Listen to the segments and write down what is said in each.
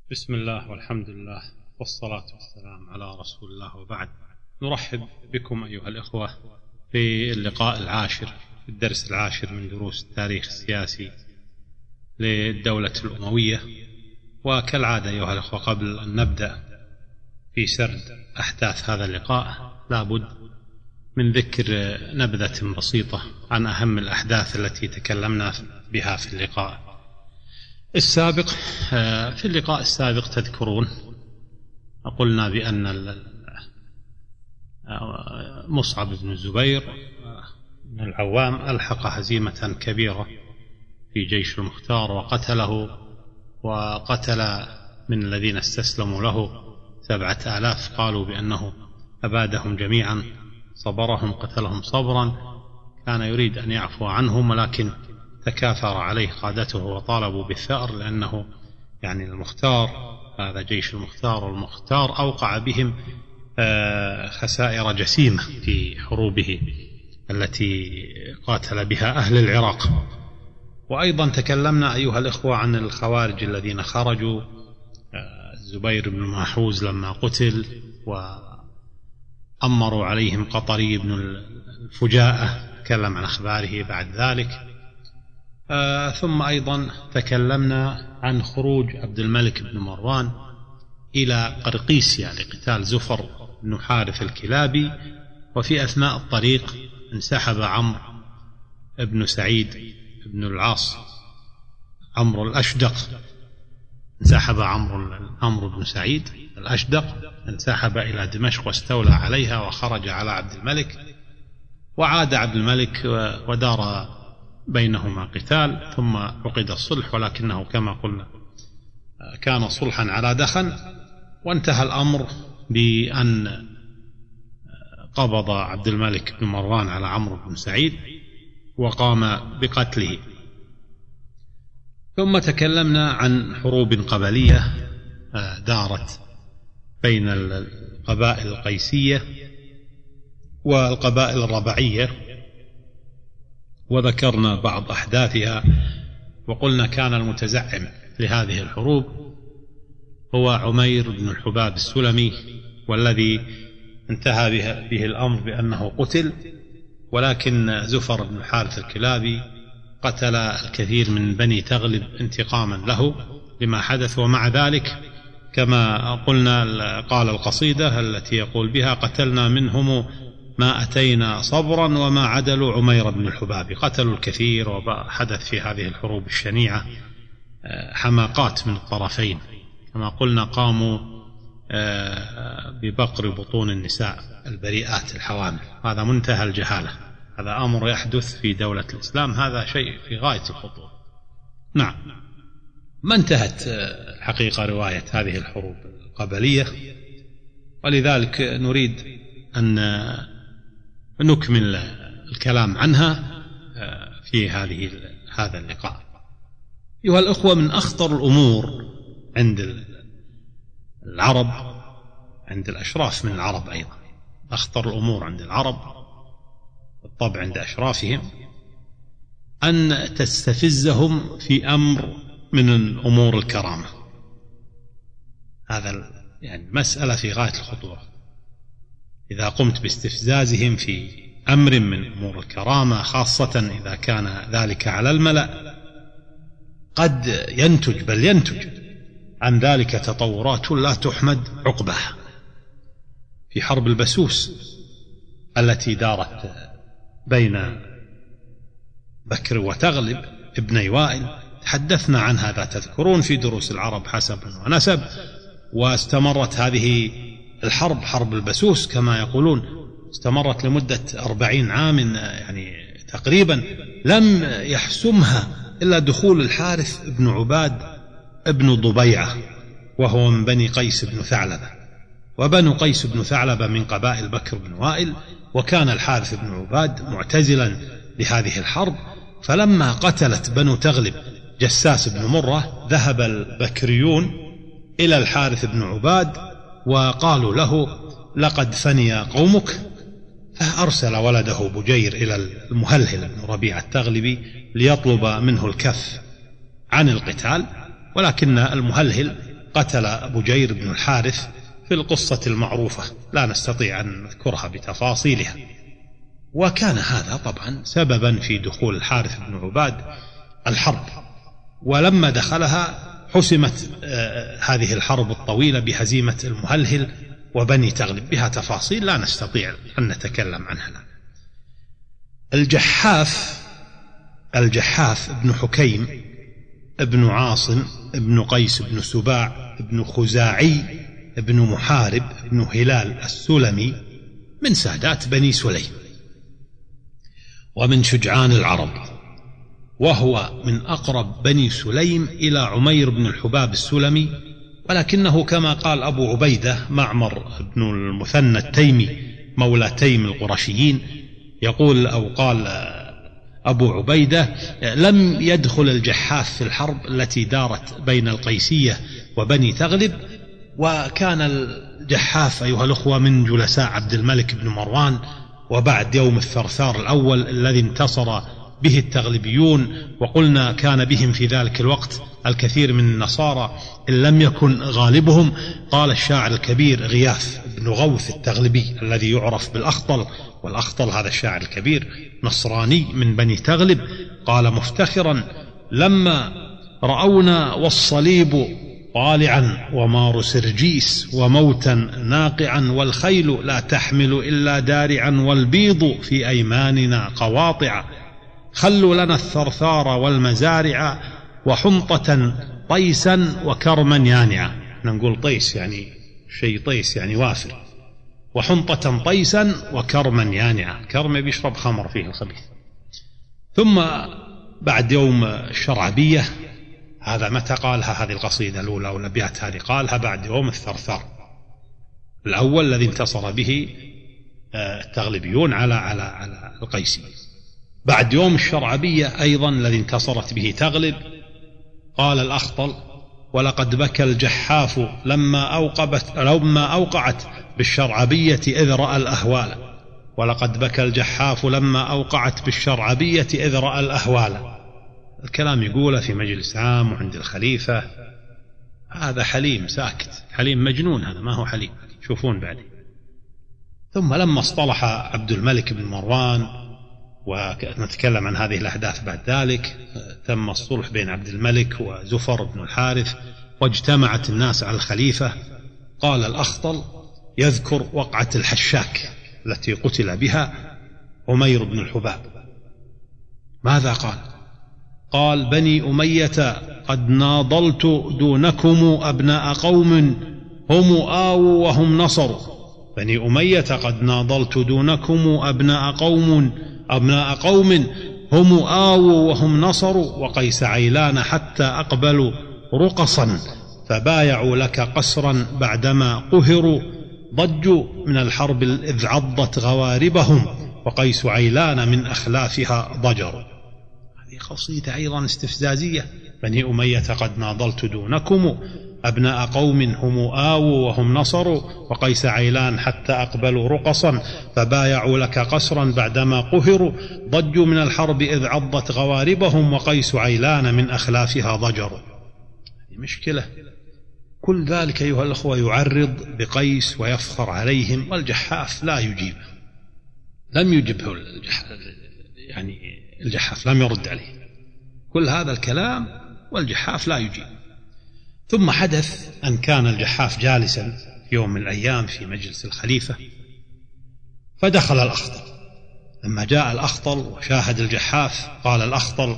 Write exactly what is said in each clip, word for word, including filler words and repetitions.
بسم الله والحمد لله والصلاة والسلام على رسول الله، وبعد. نرحب بكم أيها الإخوة في اللقاء العاشر، في الدرس العاشر من دروس التاريخ السياسي للدولة الأموية. وكالعادة أيها الإخوة، قبل أن نبدأ في سرد أحداث هذا اللقاء لابد من ذكر نبذة بسيطة عن أهم الأحداث التي تكلمنا بها في اللقاء السابق. في اللقاء السابق تذكرون قلنا بأن مصعب بن الزبير بن العوام ألحق هزيمة كبيرة في جيش المختار وقتله، وقتل من الذين استسلموا له سبعة آلاف، قالوا بأنه أبادهم جميعا، صبرهم قتلهم صبرا، كان يريد أن يعفو عنهم ولكن تكاثر عليه قادته وطالبوا بالثأر، لأنه يعني المختار هذا جيش المختار، والمختار أوقع بهم خسائر جسيمة في حروبه التي قاتل بها أهل العراق. وأيضا تكلمنا أيها الإخوة عن الخوارج الذين خرجوا، الزبير بن محوز لما قتل وأمروا عليهم قطري بن الفجاءة، تكلم عن أخباره بعد ذلك. آه ثم أيضا تكلمنا عن خروج عبد الملك بن مروان إلى قرقيسيا لقتال زفر بن حارث الكلابي، وفي أثناء الطريق انسحب عمرو بن سعيد بن العاص، عمرو الأشدق، انسحب عمرو عمرو بن سعيد الأشدق، انسحب إلى دمشق واستولى عليها وخرج على عبد الملك، وعاد عبد الملك ودار بينهما قتال، ثم عقد الصلح، ولكنه كما قلنا كان صلحا على دخن، وانتهى الأمر بأن قبض عبد الملك بن مروان على عمرو بن سعيد وقام بقتله. ثم تكلمنا عن حروب قبلية دارت بين القبائل القيسية والقبائل الربعية، وذكرنا بعض أحداثها، وقلنا كان المتزعم لهذه الحروب هو عمير بن الحباب السلمي، والذي انتهى به الأمر بأنه قتل، ولكن زفر بن الحارث الكلابي قتل الكثير من بني تغلب انتقاما له لما حدث. ومع ذلك كما قلنا قال القصيدة التي يقول بها: قتلنا منهم ما أتينا صبرا وما عدلوا عمير بن الحباب. قتلوا الكثير، وحدث في هذه الحروب الشنيعة حماقات من الطرفين، كما قلنا قاموا ببقر بطون النساء البريئات الحوامل، هذا منتهى الجهالة، هذا أمر يحدث في دولة الإسلام، هذا شيء في غاية الخطورة. نعم، ما انتهت الحقيقة رواية هذه الحروب القبلية، ولذلك نريد أن نكمل الكلام عنها في هذه هذا اللقاء. أيها الأخوة، من أخطر الأمور عند العرب، عند الأشراف من العرب أيضا، أخطر الأمور عند العرب بالطبع عند أشرافهم، أن تستفزهم في أمر من الأمور الكرامة. هذا يعني مسألة في غاية الخطورة. إذا قمت باستفزازهم في أمر من أمور الكرامة، خاصة إذا كان ذلك على الملأ، قد ينتج بل ينتج عن ذلك تطورات لا تحمد عقبها. في حرب البسوس التي دارت بين بكر وتغلب ابني وائل، تحدثنا عن هذا تذكرون في دروس العرب حسب ونسب، واستمرت هذه الحرب، حرب البسوس كما يقولون، استمرت لمدة أربعين عام يعني تقريبا، لم يحسمها إلا دخول الحارث بن عباد ابن ضبيعة، وهو من بني قيس بن ثعلبة، وبنو قيس بن ثعلبة من قبائل بكر بن وائل، وكان الحارث بن عباد معتزلا لهذه الحرب. فلما قتلت بنو تغلب جساس بن مرة، ذهب البكريون إلى الحارث بن عباد وقالوا له: لقد فني قومك. فأرسل ولده بجير إلى المهلهل بن ربيعة التغلبي ليطلب منه الكف عن القتال، ولكن المهلهل قتل بجير بن الحارث في القصة المعروفة لا نستطيع أن نذكرها بتفاصيلها. وكان هذا طبعا سببا في دخول الحارث بن عباد الحرب، ولما دخلها حسمت هذه الحرب الطويلة بهزيمة المهلهل وبني تغلب، بها تفاصيل لا نستطيع أن نتكلم عنها. الجحاف الجحاف ابن حكيم ابن عاصم ابن قيس ابن سباع ابن خزاعي ابن محارب ابن هلال السلمي من سادات بني سليم ومن شجعان العرب، وهو من أقرب بني سليم إلى عمير بن الحباب السلمي، ولكنه كما قال أبو عبيدة معمر بن المثنى التيمي مولى تيم القرشيين، يقول أو قال أبو عبيدة: لم يدخل الجحاف في الحرب التي دارت بين القيسية وبني تغلب، وكان الجحاف أيها الأخوة من جلساء عبد الملك بن مروان، وبعد يوم الثرثار الأول الذي انتصر به التغلبيون، وقلنا كان بهم في ذلك الوقت الكثير من النصارى إن لم يكن غالبهم. قال الشاعر الكبير غياث بن غوث التغلبي الذي يعرف بالأخطل، والأخطل هذا الشاعر الكبير نصراني من بني تغلب، قال مفتخرا: لما رأونا والصليب طالعا ومار سرجيس وموتا ناقعا والخيل لا تحمل إلا دارعا والبيض في أيماننا قواطع، خلوا لنا الثرثار والمزارع وحنطة طيسا وكرما يانعا. نقول طيس يعني شيء طيس يعني وافر، وحنطة طيسا وكرما يانعا، كرم بيشرب خمر فيه الخبيث. ثم بعد يوم الشرعبية، هذا متى قالها هذه القصيدة الأولى والأبيات هذه؟ قالها بعد يوم الثرثار الأول الذي انتصر به التغلبيون على على على القيسي. بعد يوم الشرعبية أيضا الذي انتصرت به تغلب، قال الأخطل: ولقد بكى الجحاف لما أوقبت لما أوقعت بالشرعبية إذ رأى الأهوال. ولقد بكى الجحاف لما أوقعت بالشرعبية إذ رأى الأهوال. الكلام يقوله في مجلس عام وعند الخليفة. هذا حليم ساكت، حليم مجنون، هذا ما هو حليم، شوفون بعدين. ثم لما اصطلح عبد الملك بن مروان، ونتكلم عن هذه الأحداث بعد ذلك، تم الصلح بين عبد الملك وزفر بن الحارث واجتمعت الناس على الخليفة. قال الأخطل يذكر وقعة الحشاك التي قتل بها عمير بن الحباب. ماذا قال؟ قال: بني أمية قد ناضلت دونكم أبناء قوم هم آووا وهم نصروا. بني أمية قد ناضلت دونكم أبناء قوم أبناء قوم هم آووا وهم نصروا، وقيس عيلان حتى أقبلوا رقصا فبايعوا لك قسرا بعدما قهروا، ضجوا من الحرب إذ عضت غواربهم، وقيس عيلان من أخلافها ضجروا. هذه قصيدة أيضا استفزازية. بني أمية قد ناضلت دونكم أبناء قوم هم آووا وهم نصروا، وقيس عيلان حتى أقبلوا رقصا فبايعوا لك قسرا بعدما قهروا، ضجوا من الحرب إذ عضت غواربهم، وقيس عيلان من أخلافها ضجروا. مشكلة. كل ذلك أيها الأخوة يعرض بقيس ويفخر عليهم، والجحاف لا يجيب، لم يجبه الجحاف، يعني الجحاف لم يرد عليه كل هذا الكلام، والجحاف لا يجيب. ثم حدث أن كان الجحاف جالسا في يوم من الأيام في مجلس الخليفة، فدخل الأخطل. لما جاء الأخطل وشاهد الجحاف، قال الأخطل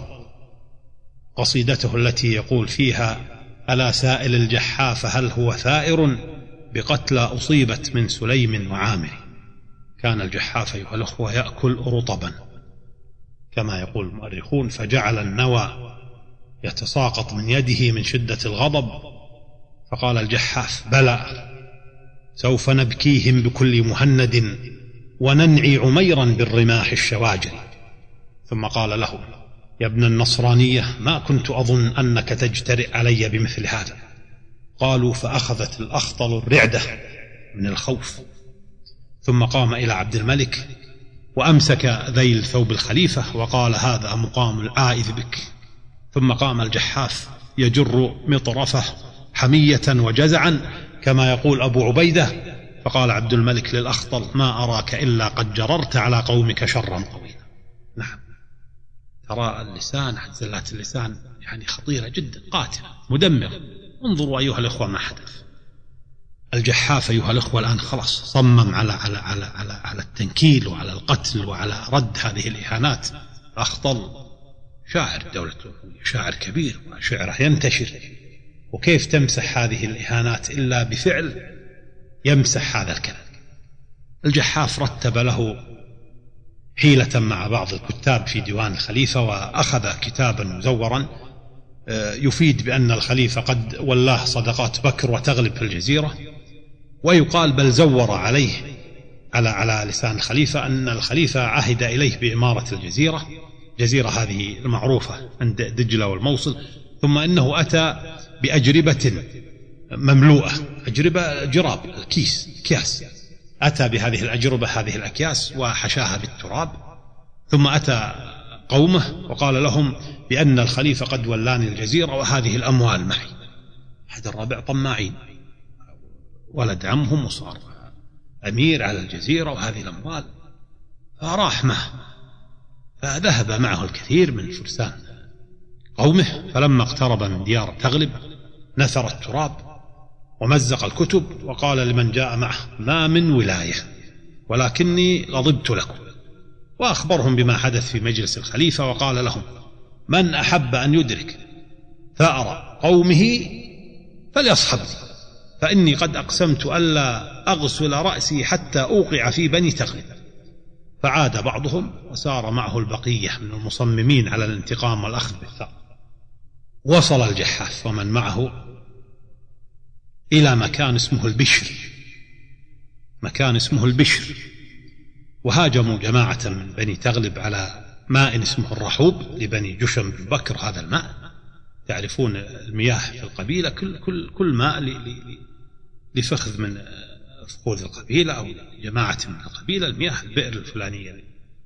قصيدته التي يقول فيها: ألا سائل الجحاف هل هو ثائر بقتلى أصيبت من سليم وعامر. كان الجحاف أيها الأخوة يأكل رطبا كما يقول المؤرخون، فجعل النوى يتساقط من يده من شدة الغضب. فقال الجحاف: بلى، سوف نبكيهم بكل مهند وننعي عميرا بالرماح الشواجر. ثم قال له: يا ابن النصرانية، ما كنت أظن أنك تجترئ علي بمثل هذا. قالوا: فأخذت الأخطل الرعدة من الخوف. ثم قام إلى عبد الملك وأمسك ذيل ثوب الخليفة وقال: هذا مقام العائذ بك. ثم قام الجحاف يجر مطرفه حمية وجزعا كما يقول أبو عبيدة. فقال عبد الملك للأخطل: ما أراك إلا قد جررت على قومك شرا طويلا. نعم، ترى اللسان، زلات اللسان يعني خطيرة جدا، قاتلة مدمرة. انظروا أيها الإخوة ما حدث. الجحاف أيها الإخوة الآن خلاص صمم على على على على على التنكيل وعلى القتل وعلى رد هذه الإهانات. الأخطل شاعر الدولة الأموية، شاعر كبير وشعره ينتشر، وكيف تمسح هذه الإهانات إلا بفعل يمسح هذا الكلام. الجحاف رتب له حيلة مع بعض الكتاب في ديوان الخليفة، وأخذ كتابا مزورا يفيد بأن الخليفة قد ولاه صدقات بكر وتغلب في الجزيرة، ويقال بل زور عليه على على لسان الخليفة أن الخليفة عهد إليه بإمارة الجزيرة، جزيرة هذه المعروفة عند دجلة والموصل، ثم إنه أتى بأجربة مملوءة، أجربة جراب الكيس كياس، أتى بهذه الأجربة هذه الأكياس وحشاها بالتراب، ثم أتى قومه وقال لهم بأن الخليفة قد ولاني الجزيرة وهذه الأموال معي. هذا الربع طماعين، ولد عمهم وصار أمير على الجزيرة وهذه الأموال، فراح معه، فذهب معه الكثير من فرسان قومه. فلما اقترب من ديار تغلب نثر التراب ومزق الكتب وقال لمن جاء معه: ما من ولاية ولكني غضبت لكم. وأخبرهم بما حدث في مجلس الخليفة، وقال لهم: من أحب أن يدرك ثأر قومه فليصحبني، فإني قد أقسمت ألا أغسل رأسي حتى أوقع في بني تغلب. فعاد بعضهم وسار معه البقية من المصممين على الانتقام والأخذ بالثأر. وصل الجحاف ومن معه إلى مكان اسمه البشر، مكان اسمه البشر، وهاجموا جماعة من بني تغلب على ماء اسمه الرحوب لبني جشم بن بكر. هذا الماء تعرفون المياه في القبيلة، كل, كل, كل ماء لفخذ من فخوذ القبيلة أو جماعة من القبيلة، المياه البئر الفلانية.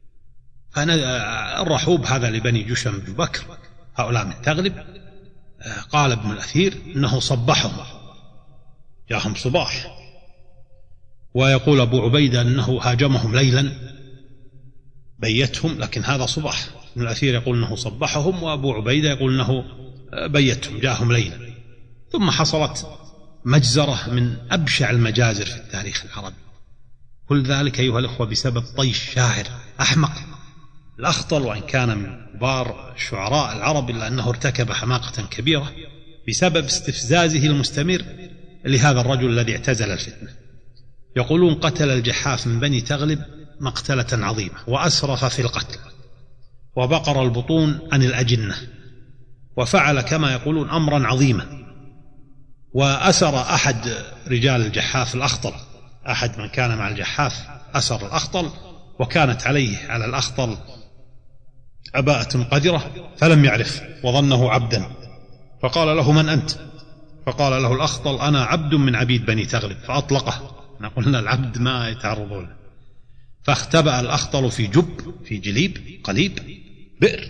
فالرحوب هذا لبني جشم بن بكر، هؤلاء من تغلب. قال ابن الأثير إنه صبحهم، جاءهم صباح. ويقول أبو عبيدة أنه هاجمهم ليلا بيتهم، لكن هذا صباح. ابن الأثير يقول أنه صبحهم، وأبو عبيدة يقول أنه بيتهم، جاءهم ليلا. ثم حصلت مجزرة من أبشع المجازر في التاريخ العربي. كل ذلك أيها الأخوة بسبب طيش شاعر أحمق. الأخطل وإن كان من كبار الشعراء العرب إلا أنه ارتكب حماقة كبيرة بسبب استفزازه المستمر لهذا الرجل الذي اعتزل الفتنة. يقولون قتل الجحاف من بني تغلب مقتلة عظيمة، وأسرف في القتل، وبقر البطون عن الأجنة، وفعل كما يقولون أمرا عظيما. وأسر أحد رجال الجحاف الأخطل، أحد من كان مع الجحاف أسر الأخطل، وكانت عليه على الأخطل عباءة قذرة، فلم يعرف وظنه عبدا، فقال له: من أنت؟ فقال له الأخطل: أنا عبد من عبيد بني تغلب. فأطلقه. قلنا العبد ما يتعرضون. فاختبأ الأخطل في جب، في جليب قليب بئر.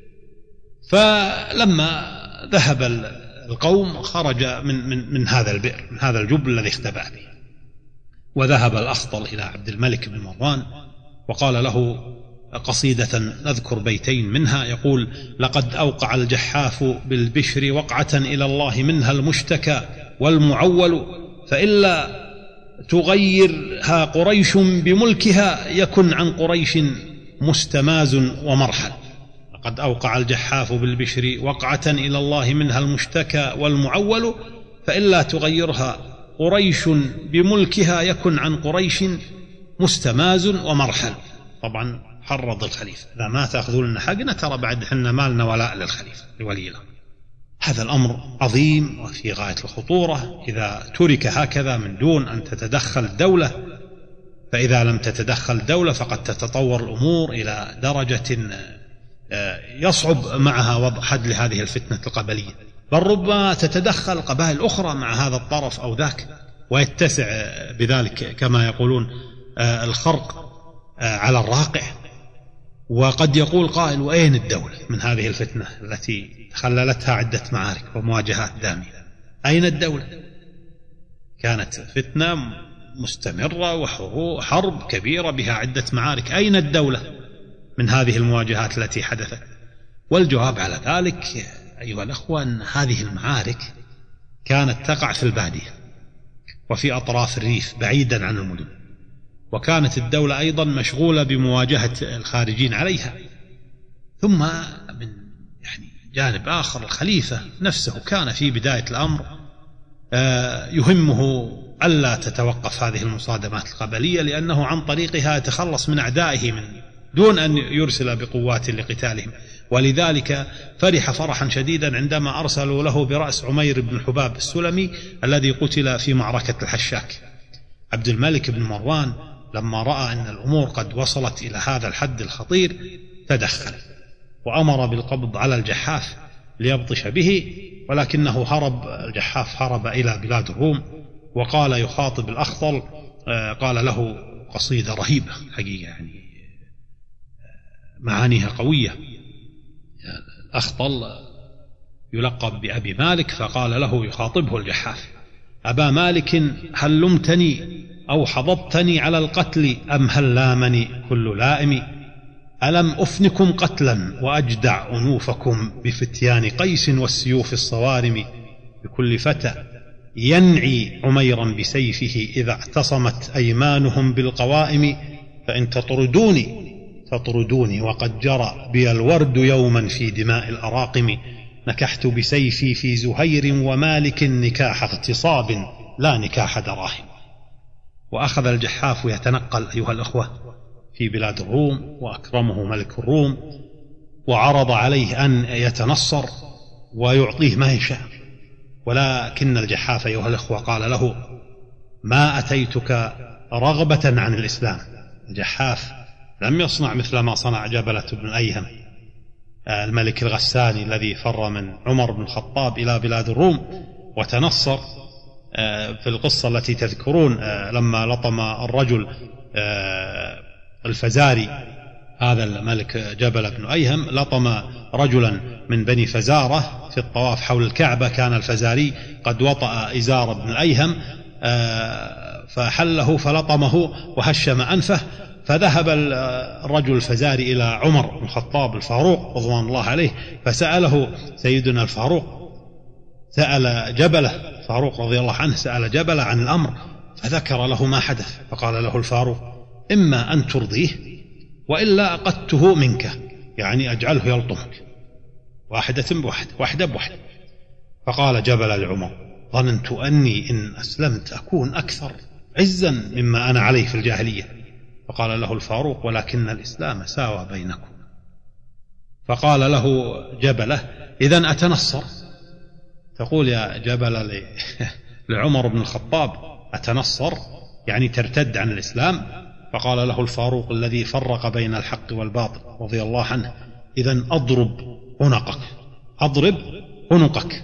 فلما ذهب القوم خرج من, من, من هذا البئر، من هذا الجب الذي اختبأ به. وذهب الأخطل إلى عبد الملك بن مروان وقال له قصيدة نذكر بيتين منها، يقول: لقد أوقع الجحاف بالبشر وقعة إلى الله منها المشتكى والمعول، فإلا تغيرها قريش بملكها يكن عن قريش مستماز ومرحل. لقد أوقع الجحاف بالبشر وقعة إلى الله منها المشتكى والمعول، فإلا تغيرها قريش بملكها يكن عن قريش مستماز ومرحل. طبعا حرض الخليفة: إذا ما تأخذون لنا حقنا ترى بعد حنا مالنا ولاء للخليفة لولي الأمر. هذا الأمر عظيم وفي غاية الخطورة إذا ترك هكذا من دون أن تتدخل الدولة. فإذا لم تتدخل الدولة فقد تتطور الأمور إلى درجة يصعب معها وضع حد لهذه الفتنة القبلية، بل ربما تتدخل قبائل أخرى مع هذا الطرف أو ذاك، ويتسع بذلك كما يقولون الخرق على الراقع. وقد يقول قائل: وأين الدولة من هذه الفتنة التي خللتها عدة معارك ومواجهات دامية؟ أين الدولة؟ كانت فتنة مستمرة وحرب كبيرة بها عدة معارك، أين الدولة من هذه المواجهات التي حدثت؟ والجواب على ذلك أيها الأخوة أن هذه المعارك كانت تقع في البادية وفي أطراف الريف بعيدا عن المدن، وكانت الدولة أيضا مشغولة بمواجهة الخارجين عليها. ثم من يعني جانب آخر الخليفة نفسه كان في بداية الأمر يهمه ألا تتوقف هذه المصادمات القبلية، لأنه عن طريقها يتخلص من أعدائه من دون أن يرسل بقوات لقتالهم. ولذلك فرح فرحا شديدا عندما أرسلوا له برأس عمير بن حباب السلمي الذي قتل في معركة الحشاك. عبد الملك بن مروان لما رأى أن الأمور قد وصلت إلى هذا الحد الخطير تدخل وأمر بالقبض على الجحاف ليبطش به، ولكنه هرب الجحاف هرب إلى بلاد الروم، وقال يخاطب الأخطل، قال له قصيدة رهيبة حقيقة يعني معانيها قوية. الأخطل يلقب بأبي مالك، فقال له يخاطبه الجحاف: أبا مالك هل لمتني أو حضبتني على القتل أم هل لامني كل لائم؟ ألم أفنكم قتلا وأجدع أنوفكم بفتيان قيس والسيوف الصوارم؟ بكل فتى ينعي عميرا بسيفه إذا اعتصمت أيمانهم بالقوائم، فإن تطردوني تطردوني وقد جرى بي الورد يوما في دماء الأراقم. نكحت بسيفي في زهير ومالك نكاح اغتصاب لا نكاح دراهم. وأخذ الجحاف يتنقل أيها الأخوة في بلاد الروم، وأكرمه ملك الروم وعرض عليه أن يتنصر ويعطيه ما يشاء، ولكن الجحاف أيها الأخوة قال له: ما أتيتك رغبة عن الإسلام. الجحاف لم يصنع مثل ما صنع جبلة بن أيهم الملك الغساني الذي فر من عمر بن الخطاب إلى بلاد الروم وتنصر. في القصة التي تذكرون لما لطم الرجل الفزاري، هذا الملك جبل بن أيهم لطم رجلا من بني فزارة في الطواف حول الكعبة، كان الفزاري قد وطأ إزار ابن أيهم فحله فلطمه وهشم أنفه، فذهب الرجل الفزاري إلى عمر بن الخطاب الفاروق رضوان الله عليه فسأله سيدنا الفاروق، سأل جبله الفاروق رضي الله عنه سأل جبله عن الأمر فذكر له ما حدث، فقال له الفاروق: إما أن ترضيه وإلا أقدته منك، يعني أجعله يلطمك واحدة بواحدة واحدة بواحدة. فقال جبل لعمر: ظننت أني إن أسلمت أكون أكثر عزا مما أنا عليه في الجاهلية. فقال له الفاروق: ولكن الإسلام ساوى بينكم. فقال له جبله: إذن أتنصر؟ تقول يا جبل لعمر بن الخطاب: أتنصر يعني ترتد عن الإسلام؟ فقال له الفاروق الذي فرق بين الحق والباطل رضي الله عنه: إذن أضرب عنقك، أضرب عنقك،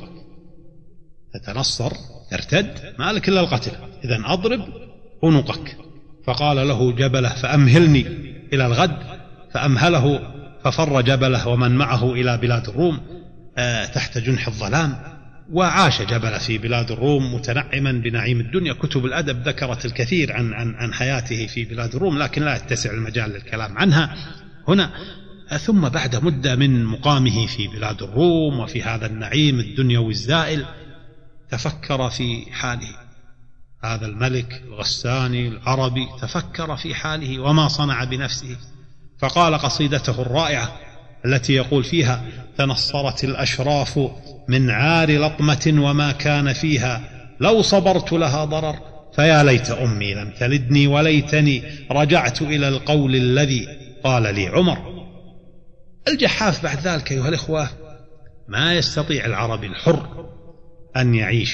تتنصر ترتد ما لك إلا القتل، إذن أضرب عنقك. فقال له جبله: فأمهلني إلى الغد. فأمهله، ففر جبله ومن معه إلى بلاد الروم تحت جنح الظلام. وعاش جبله في بلاد الروم متنعما بنعيم الدنيا. كتب الأدب ذكرت الكثير عن, عن, عن حياته في بلاد الروم، لكن لا يتسع المجال للكلام عنها هنا. ثم بعد مدة من مقامه في بلاد الروم وفي هذا النعيم الدنيوي الزائل تفكر في حاله، هذا الملك الغساني العربي تفكر في حاله وما صنع بنفسه، فقال قصيدته الرائعة التي يقول فيها: تنصرت الأشراف من عار لطمة وما كان فيها، لو صبرت لها ضرر، فيا ليت أمي لم تلدني وليتني رجعت إلى القول الذي قال لي عمر. الجحاف بعد ذلك أيها الإخوة ما يستطيع العربي الحر أن يعيش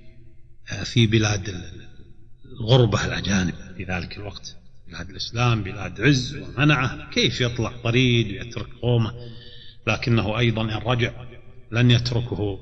في بلاد الغربة الأجانب في ذلك الوقت، بلاد الإسلام بلاد عز ومنعه، كيف يطلع طريد ويترك قومه؟ لكنه أيضا إن رجع لن يتركه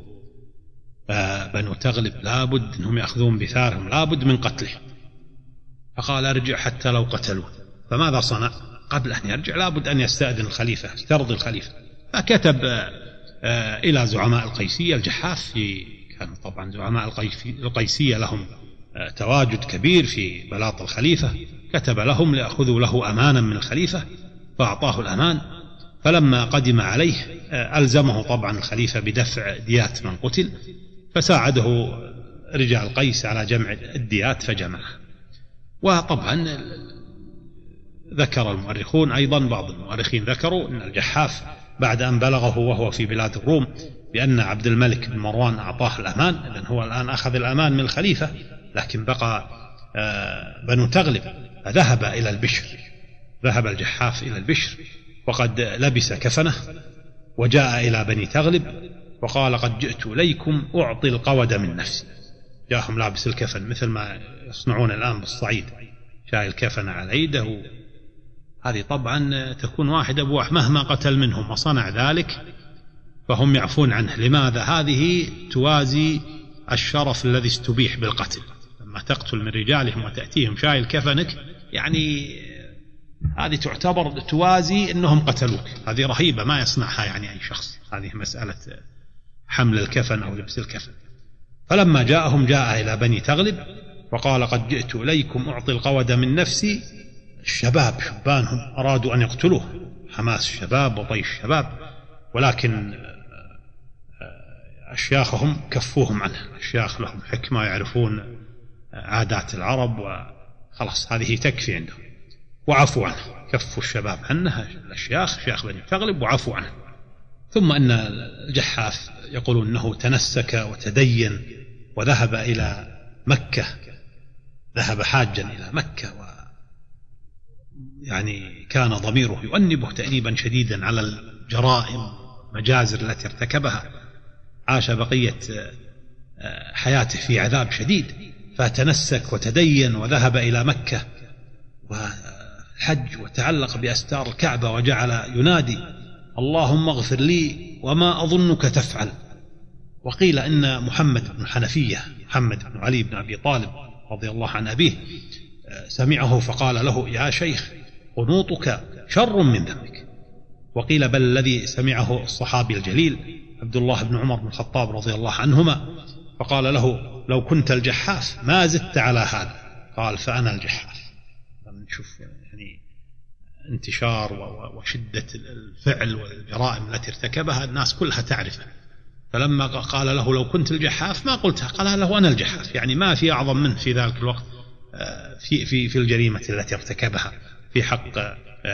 بنو تغلب، لابد أنهم يأخذون بثارهم، لابد من قتله. فقال: أرجع حتى لو قتلوه. فماذا صنع؟ قبل أن يرجع لابد أن يستأذن الخليفة، يسترضي الخليفة. فكتب إلى زعماء القيسية الجحاف في كانوا طبعا زعماء القيسية لهم تواجد كبير في بلاط الخليفة، كتب لهم ليأخذوا له أمانا من الخليفة فأعطاه الأمان. فلما قدم عليه ألزمه طبعا الخليفة بدفع ديات من قتل، فساعده رجال قيس على جمع الديات فجمعها. وطبعا ذكر المؤرخون أيضا، بعض المؤرخين ذكروا أن الجحاف بعد أن بلغه وهو في بلاد الروم بأن عبد الملك بن مروان أعطاه الأمان، لأن هو الآن أخذ الأمان من الخليفة، لكن بقى بنو تغلب، فذهب إلى البشر، ذهب الجحاف إلى البشر وقد لبس كفنه وجاء إلى بني تغلب وقال قد جئت إليكم أعطي القود من نفسي. جاءهم لابس الكفن مثل ما يصنعون الآن بالصعيد، شايل الكفن على يده. هذه طبعا تكون واحدة بواحد مهما قتل منهم وصنع ذلك فهم يعفون عنه. لماذا؟ هذه توازي الشرف الذي استبيح بالقتل، لما تقتل من رجالهم وتأتيهم شايل كفنك، يعني هذه تعتبر توازي أنهم قتلوك. هذه رهيبة ما يصنعها يعني أي شخص، هذه مسألة حمل الكفن أو لبس الكفن. فلما جاءهم جاء إلى بني تغلب وقال قد جئت إليكم أعطي القود من نفسي. الشباب شبانهم أرادوا أن يقتلوه، حماس الشباب وطي الشباب، ولكن أشياخهم كفوهم عنه. الأشياخ لهم حكمة يعرفون عادات العرب وخلاص هذه تكفي عندهم، وعفوا عنه، كفوا الشباب عنه الأشياخ شيخ بني تغلب وعفوا عنه. ثم أن الجحاف يقولون أنه تنسك وتدين وذهب إلى مكة، ذهب حاجا إلى مكة، و يعني كان ضميره يؤنبه تأنيبا شديدا على الجرائم مجازر التي ارتكبها، عاش بقية حياته في عذاب شديد، فتنسك وتدين وذهب إلى مكة وحج وتعلق بأستار الكعبة وجعل ينادي اللهم اغفر لي وما أظنك تفعل. وقيل إن محمد بن حنفية، محمد بن علي بن أبي طالب رضي الله عن أبيه، سمعه فقال له يا شيخ قنوطك شر من ذنبك. وقيل بل الذي سمعه الصحابي الجليل عبد الله بن عمر بن الخطاب رضي الله عنهما، فقال له لو كنت الجحاف ما زدت على هذا، قال فأنا الجحاف. نشوف يعني انتشار وشدة الفعل والجرائم التي ارتكبها الناس كلها تعرفها. فلما قال له لو كنت الجحاف ما قلتها، قال له أنا الجحاف، يعني ما في أعظم منه في ذلك الوقت في في في الجريمة التي ارتكبها في حق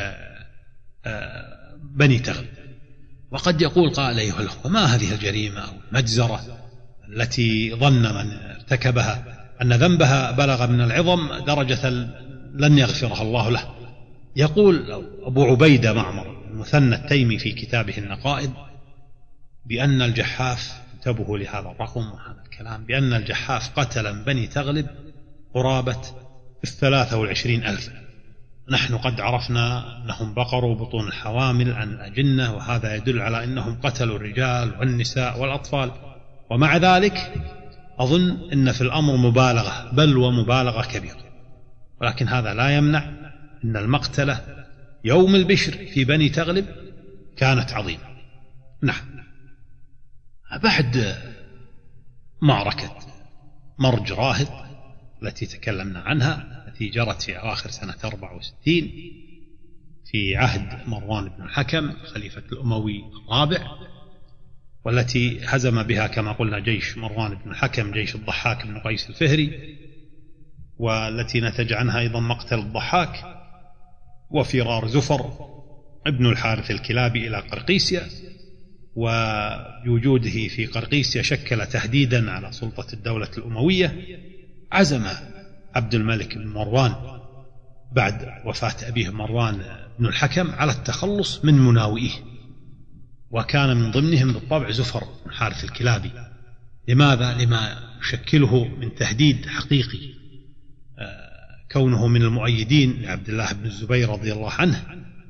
بني تغلب. وقد يقول قال أيها الأخوة ما هذه الجريمة أو المجزرة التي ظن من ارتكبها أن ذنبها بلغ من العظم درجة لن يغفرها الله له. يقول أبو عبيدة معمر المثنى التيمي في كتابه النقائد بأن الجحاف، انتبهوا لهذا الرقم وهذا الكلام، بأن الجحاف قتل من بني تغلب قرابة الثلاثة والعشرين ألف. نحن قد عرفنا أنهم بقروا بطون الحوامل عن الأجنة، وهذا يدل على أنهم قتلوا الرجال والنساء والأطفال، ومع ذلك أظن أن في الأمر مبالغة بل ومبالغة كبيرة. ولكن هذا لا يمنع أن المقتلة يوم البشر في بني تغلب كانت عظيمة. نعم. بعد معركة مرج راهط التي تكلمنا عنها، التي جرت في أواخر سنة أربعة وستين في عهد مروان بن الحكم خليفة الأموي الرابع، والتي هزم بها كما قلنا جيش مروان بن الحكم جيش الضحاك بن قيس الفهري، والتي نتج عنها أيضا مقتل الضحاك وفرار زفر ابن الحارث الكلابي إلى قرقيسيا. وبوجوده في قرقيسيا شكل تهديدا على سلطة الدولة الأموية. عزم عبد الملك بن مروان بعد وفاة أبيه مروان بن الحكم على التخلص من مناوئيه، وكان من ضمنهم بالطبع زفر بن الحارث الكلابي. لماذا؟ لما يشكله من تهديد حقيقي، كونه من المؤيدين لعبد الله بن الزبير رضي الله عنه.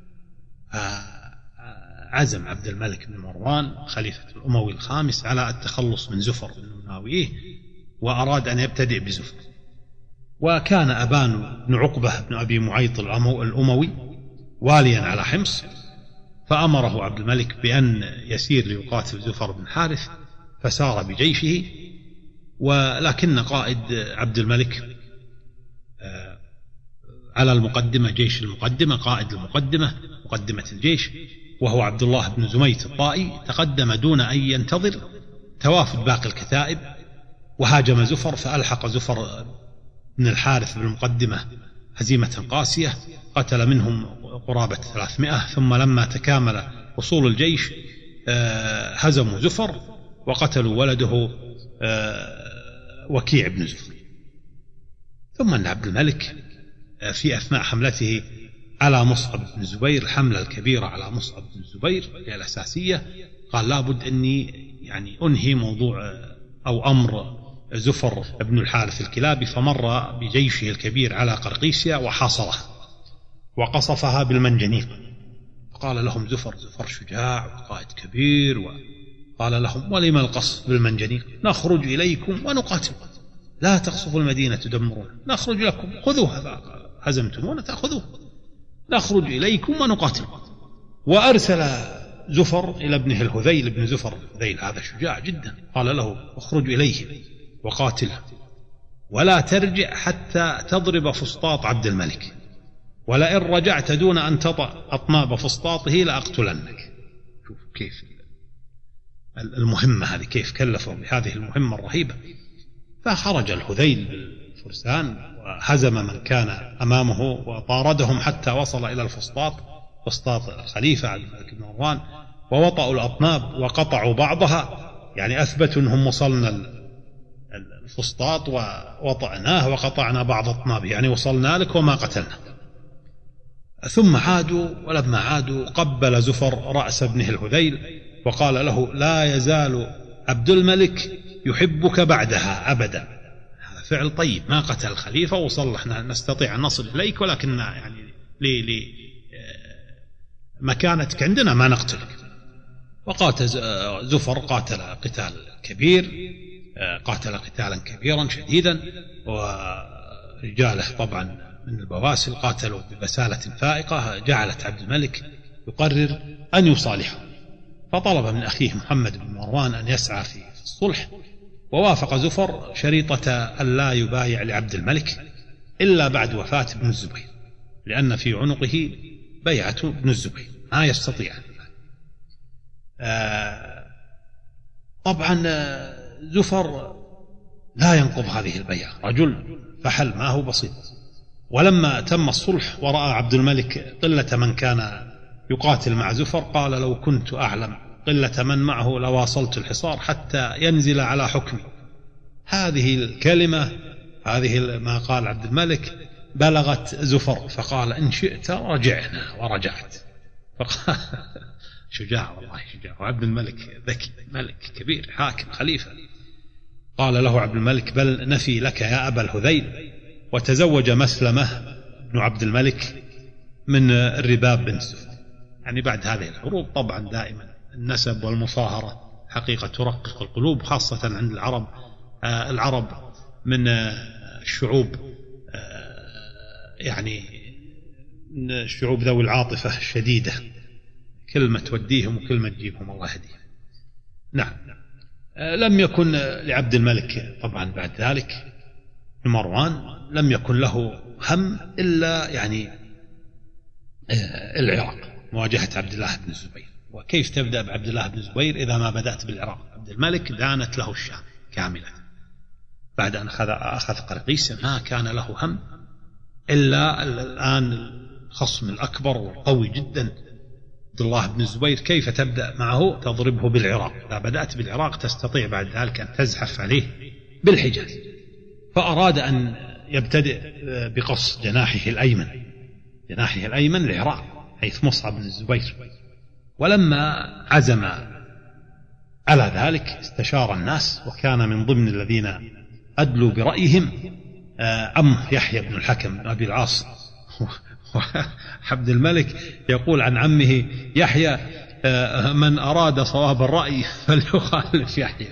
عزم عبد الملك بن مروان خليفة الأموي الخامس على التخلص من زفر بن مناوئيه، وأراد أن يبتدئ بزفر. وكان أبان بن عقبة بن أبي معيط الأموي واليا على حمص، فأمره عبد الملك بأن يسير ليقاتل زفر بن حارث، فسار بجيشه ولكن قائد عبد الملك على المقدمة، جيش المقدمة، قائد المقدمة، مقدمة الجيش، وهو عبد الله بن زميت الطائي، تقدم دون أن ينتظر توافد باقي الكتائب، وهاجم زفر، فألحق زفر بن الحارث بالمقدمة هزيمة قاسية، قتل منهم قرابة ثلاثمائة. ثم لما تكامل وصول الجيش هزموا زفر وقتلوا ولده وكيع بن زفر. ثم أن عبد الملك في أثناء حملته على مصعب بن الزبير، الحملة الكبيرة على مصعب بن الزبير هي الأساسية، قال لابد أني يعني أنهي موضوع أو أمر زفر بن الحارث الكلابي، فمر بجيشه الكبير على قرقيسيا وحاصرها وقصفها بالمنجنيق. قال لهم زفر، زفر شجاع وقائد كبير، وقال لهم ولما القصف بالمنجنيق؟ نخرج إليكم ونقاتل، لا تقصفوا المدينة تدمرون، نخرج لكم، خذوها، هزمتمونا تأخذوه، نخرج إليكم ونقاتل. وأرسل زفر إلى ابنه الهذيل بن زفر الهذيل، هذا شجاع جدا، قال له اخرج إليه وقاتله، ولا ترجع حتى تضرب فسطاط عبد الملك، ولئن رجعت دون أن تطأ أطناب فسطاطه لأقتلنك. شوف كيف المهمة هذه، كيف كلفوا بهذه المهمة الرهيبة. فخرج الهذيل بالفرسان وهزم من كان أمامه وطاردهم حتى وصل إلى الفسطاط، فسطاط الخليفة عبد الملك بن مروان، ووطأوا الأطناب وقطعوا بعضها، يعني أثبتوا أنهم وصلنا الفسطاط ووطأناه وقطعنا بعض أطنابه، يعني وصلنا لك وما قتلنا. ثم عادوا، ولما عادوا قبل زفر رأس ابنه الهذيل وقال له لا يزال عبد الملك يحبك بعدها أبدا. هذا فعل طيب، ما قتل الخليفة وصل، احنا نستطيع أن نصل إليك، ولكن يعني لي لي مكانتك عندنا ما نقتلك. وقاتل زفر، قاتل قتال كبير، قاتل قتالا كبيرا شديدا، ورجاله طبعا من البواسل قاتلوا ببسالة فائقة، جعلت عبد الملك يقرر أن يصالحه، فطلب من أخيه محمد بن مروان أن يسعى في الصلح، ووافق زفر شريطة أن لا يبايع لعبد الملك إلا بعد وفاة ابن الزبير، لأن في عنقه بيعة ابن الزبير، ما يستطيع. آه طبعا زفر لا ينقض هذه البيعة، رجل فحل ما هو بسيط. ولما تم الصلح ورأى عبد الملك قلة من كان يقاتل مع زفر، قال لو كنت أعلم قلة من معه لواصلت الحصار حتى ينزل على حكمي. هذه الكلمة، هذه ما قال عبد الملك بلغت زفر، فقال إن شئت رجعنا، ورجعت. فقال شجاع والله شجاع، وعبد الملك ذكي، ملك كبير، حاكم، خليفة. قال له عبد الملك بل نفي لك يا أبا الهذيل، وتزوج مسلمة بن عبد الملك من الرباب بن زفر. يعني بعد هذه الحروب طبعا دائما النسب والمصاهرة حقيقة ترقق القلوب، خاصة عند العرب. آه العرب من آه الشعوب آه يعني من الشعوب ذوي العاطفة الشديدة، كلمة توديهم وكلمة تجيبهم، الله يهديهم. نعم. آه لم يكن لعبد الملك طبعا بعد ذلك مروان لم يكن له هم إلا يعني آه العراق، مواجهة عبد الله بن الزبير. وكيف تبدأ بعبد الله بن الزبير إذا ما بدأت بالعراق؟ عبد الملك دانت له الشام كاملة بعد أن أخذ قرقيسيا، ما كان له هم إلا الآن الخصم الأكبر والقوي جدا عبد الله بن الزبير، كيف تبدأ معه؟ تضربه بالعراق. إذا بدأت بالعراق تستطيع بعد ذلك أن تزحف عليه بالحجاز. فأراد أن يبتدئ بقص جناحه الأيمن، جناحه الأيمن العراق حيث مصعب بن الزبير. ولما عزم على ذلك استشار الناس، وكان من ضمن الذين أدلوا برأيهم عم يحيى بن الحكم بن أبي العاص. عبد الملك يقول عن عمه يحيى من أراد صواب الرأي فليخالف يحيى.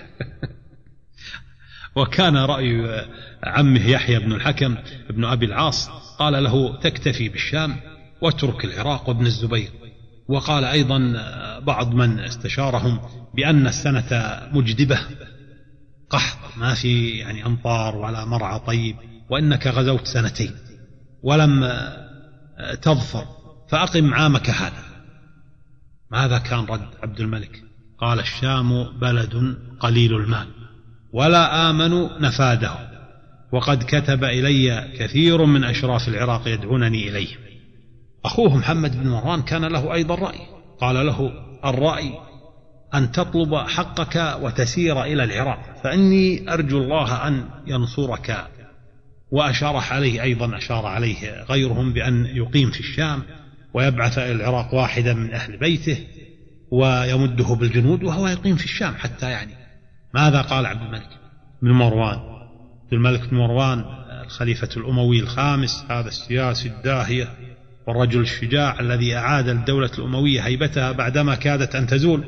وكان رأي عمه يحيى بن الحكم بن أبي العاص، قال له تكتفي بالشام واترك العراق وابن الزبير. وقال أيضا بعض من استشارهم بأن السنة مجدبة، قحط، ما في يعني أمطار ولا مرعى طيب، وإنك غزوت سنتين ولم تظفر، فأقم عامك هذا. ماذا كان رد عبد الملك؟ قال: الشام بلد قليل المال ولا آمن نفاده، وقد كتب إلي كثير من أشراف العراق يدعونني إليه. أخوه محمد بن مروان كان له أيضا رأي، قال له: الرأي أن تطلب حقك وتسير إلى العراق، فإني أرجو الله أن ينصرك. وأشار عليه أيضا أشار عليه غيرهم بأن يقيم في الشام ويبعث إلى العراق واحدا من أهل بيته ويمده بالجنود وهو يقيم في الشام حتى يعني. ماذا قال عبد الملك بن مروان؟ عبد الملك بن مروان الخليفة الأموي الخامس، هذا السياسي الداهية والرجل الشجاع الذي أعاد الدولة الأموية هيبتها بعدما كادت أن تزول.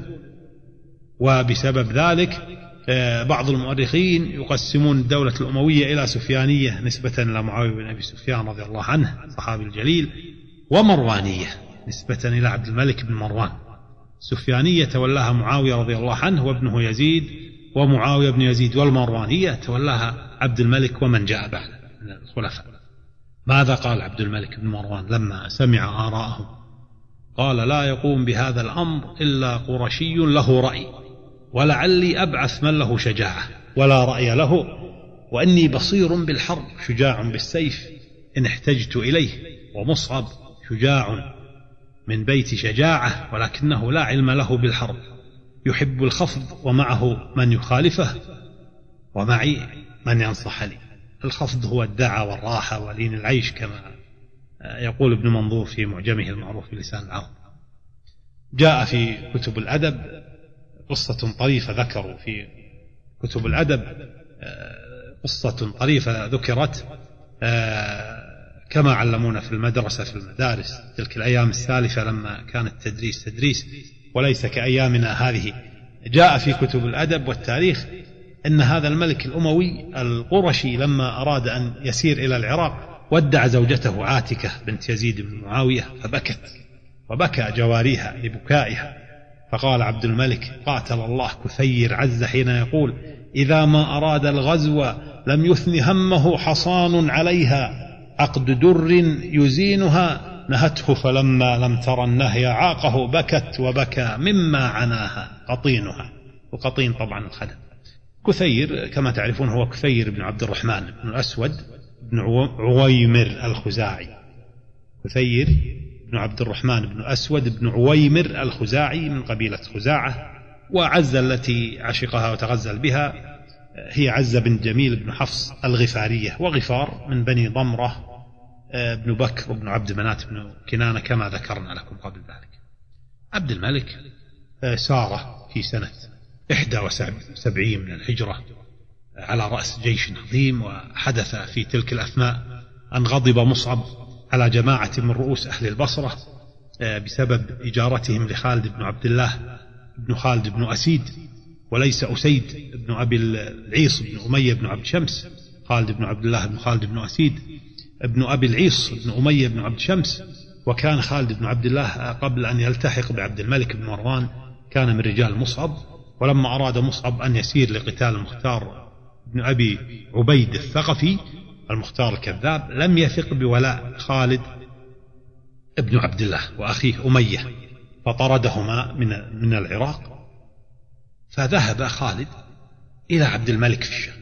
وبسبب ذلك بعض المؤرخين يقسمون الدولة الأموية إلى سفيانية نسبة إلى معاوية بن أبي سفيان رضي الله عنه الصحابي الجليل، ومروانية نسبة إلى عبد الملك بن مروان. سفيانية تولاها معاوية رضي الله عنه وابنه يزيد ومعاوية بن يزيد، والمروانية تولاها عبد الملك ومن جاء بعد من الخلفاء. ماذا قال عبد الملك بن مروان لما سمع آراءهم؟ قال: لا يقوم بهذا الأمر إلا قرشي له رأي، ولعلي أبعث من له شجاعة ولا رأي له، وإني بصير بالحرب شجاع بالسيف إن احتجت إليه، ومصعب شجاع من بيت شجاعة ولكنه لا علم له بالحرب، يحب الخفض ومعه من يخالفه ومعي من ينصح لي. الخفض هو الدعاء والراحة ولين العيش كما يقول ابن منظور في معجمه المعروف بلسان العرب. جاء في كتب الأدب قصة طريفة، ذكروا في كتب الأدب قصة طريفة ذكرت كما علمونا في المدرسة في المدارس تلك الأيام السالفة لما كان التدريس تدريس وليس كأيامنا هذه. جاء في كتب الأدب والتاريخ أن هذا الملك الأموي القرشي لما أراد أن يسير إلى العراق ودع زوجته عاتكة بنت يزيد بن معاوية فبكت، وبكى جواريها لبكائها. فقال عبد الملك: قاتل الله كثير عز حين يقول: إذا ما أراد الغزو لم يثن همه حصان عليها، عقد در يزينها نهته فلما لم تر النهي عاقه، بكت وبكى مما عناها قطينها. وقطين طبعا الخدم. كثير كما تعرفون هو كثير بن عبد الرحمن بن الأسود بن عويمر الخزاعي. كثير بن عبد الرحمن بن الأسود بن عويمر الخزاعي من قبيلة خزاعة. وعزة التي عشقها وتغزل بها هي عزة بن جميل بن حفص الغفارية، وغفار من بني ضمرة بن بكر بن عبد منات بن كنانة كما ذكرنا لكم قبل ذلك. عبد الملك سار في سنة إحدى وسبعين من الهجرة على رأس جيش عظيم، وحدث في تلك الأثناء أن غضب مصعب على جماعة من رؤوس أهل البصرة بسبب إجارتهم لخالد بن عبد الله بن خالد بن أسيد، وليس أسيد بن أبي العيص بن أمية بن عبد شمس. خالد بن عبد الله بن خالد بن أسيد ابن أبي العيص بن أمية بن عبد شمس. وكان خالد بن عبد الله قبل أن يلتحق بعبد الملك بن مروان كان من رجال مصعب، ولما أراد مصعب أن يسير لقتال المختار بن أبي عبيد الثقفي المختار الكذاب لم يثق بولاء خالد ابن عبد الله وأخيه أمية، فطردهما من من العراق. فذهب خالد إلى عبد الملك في الشام.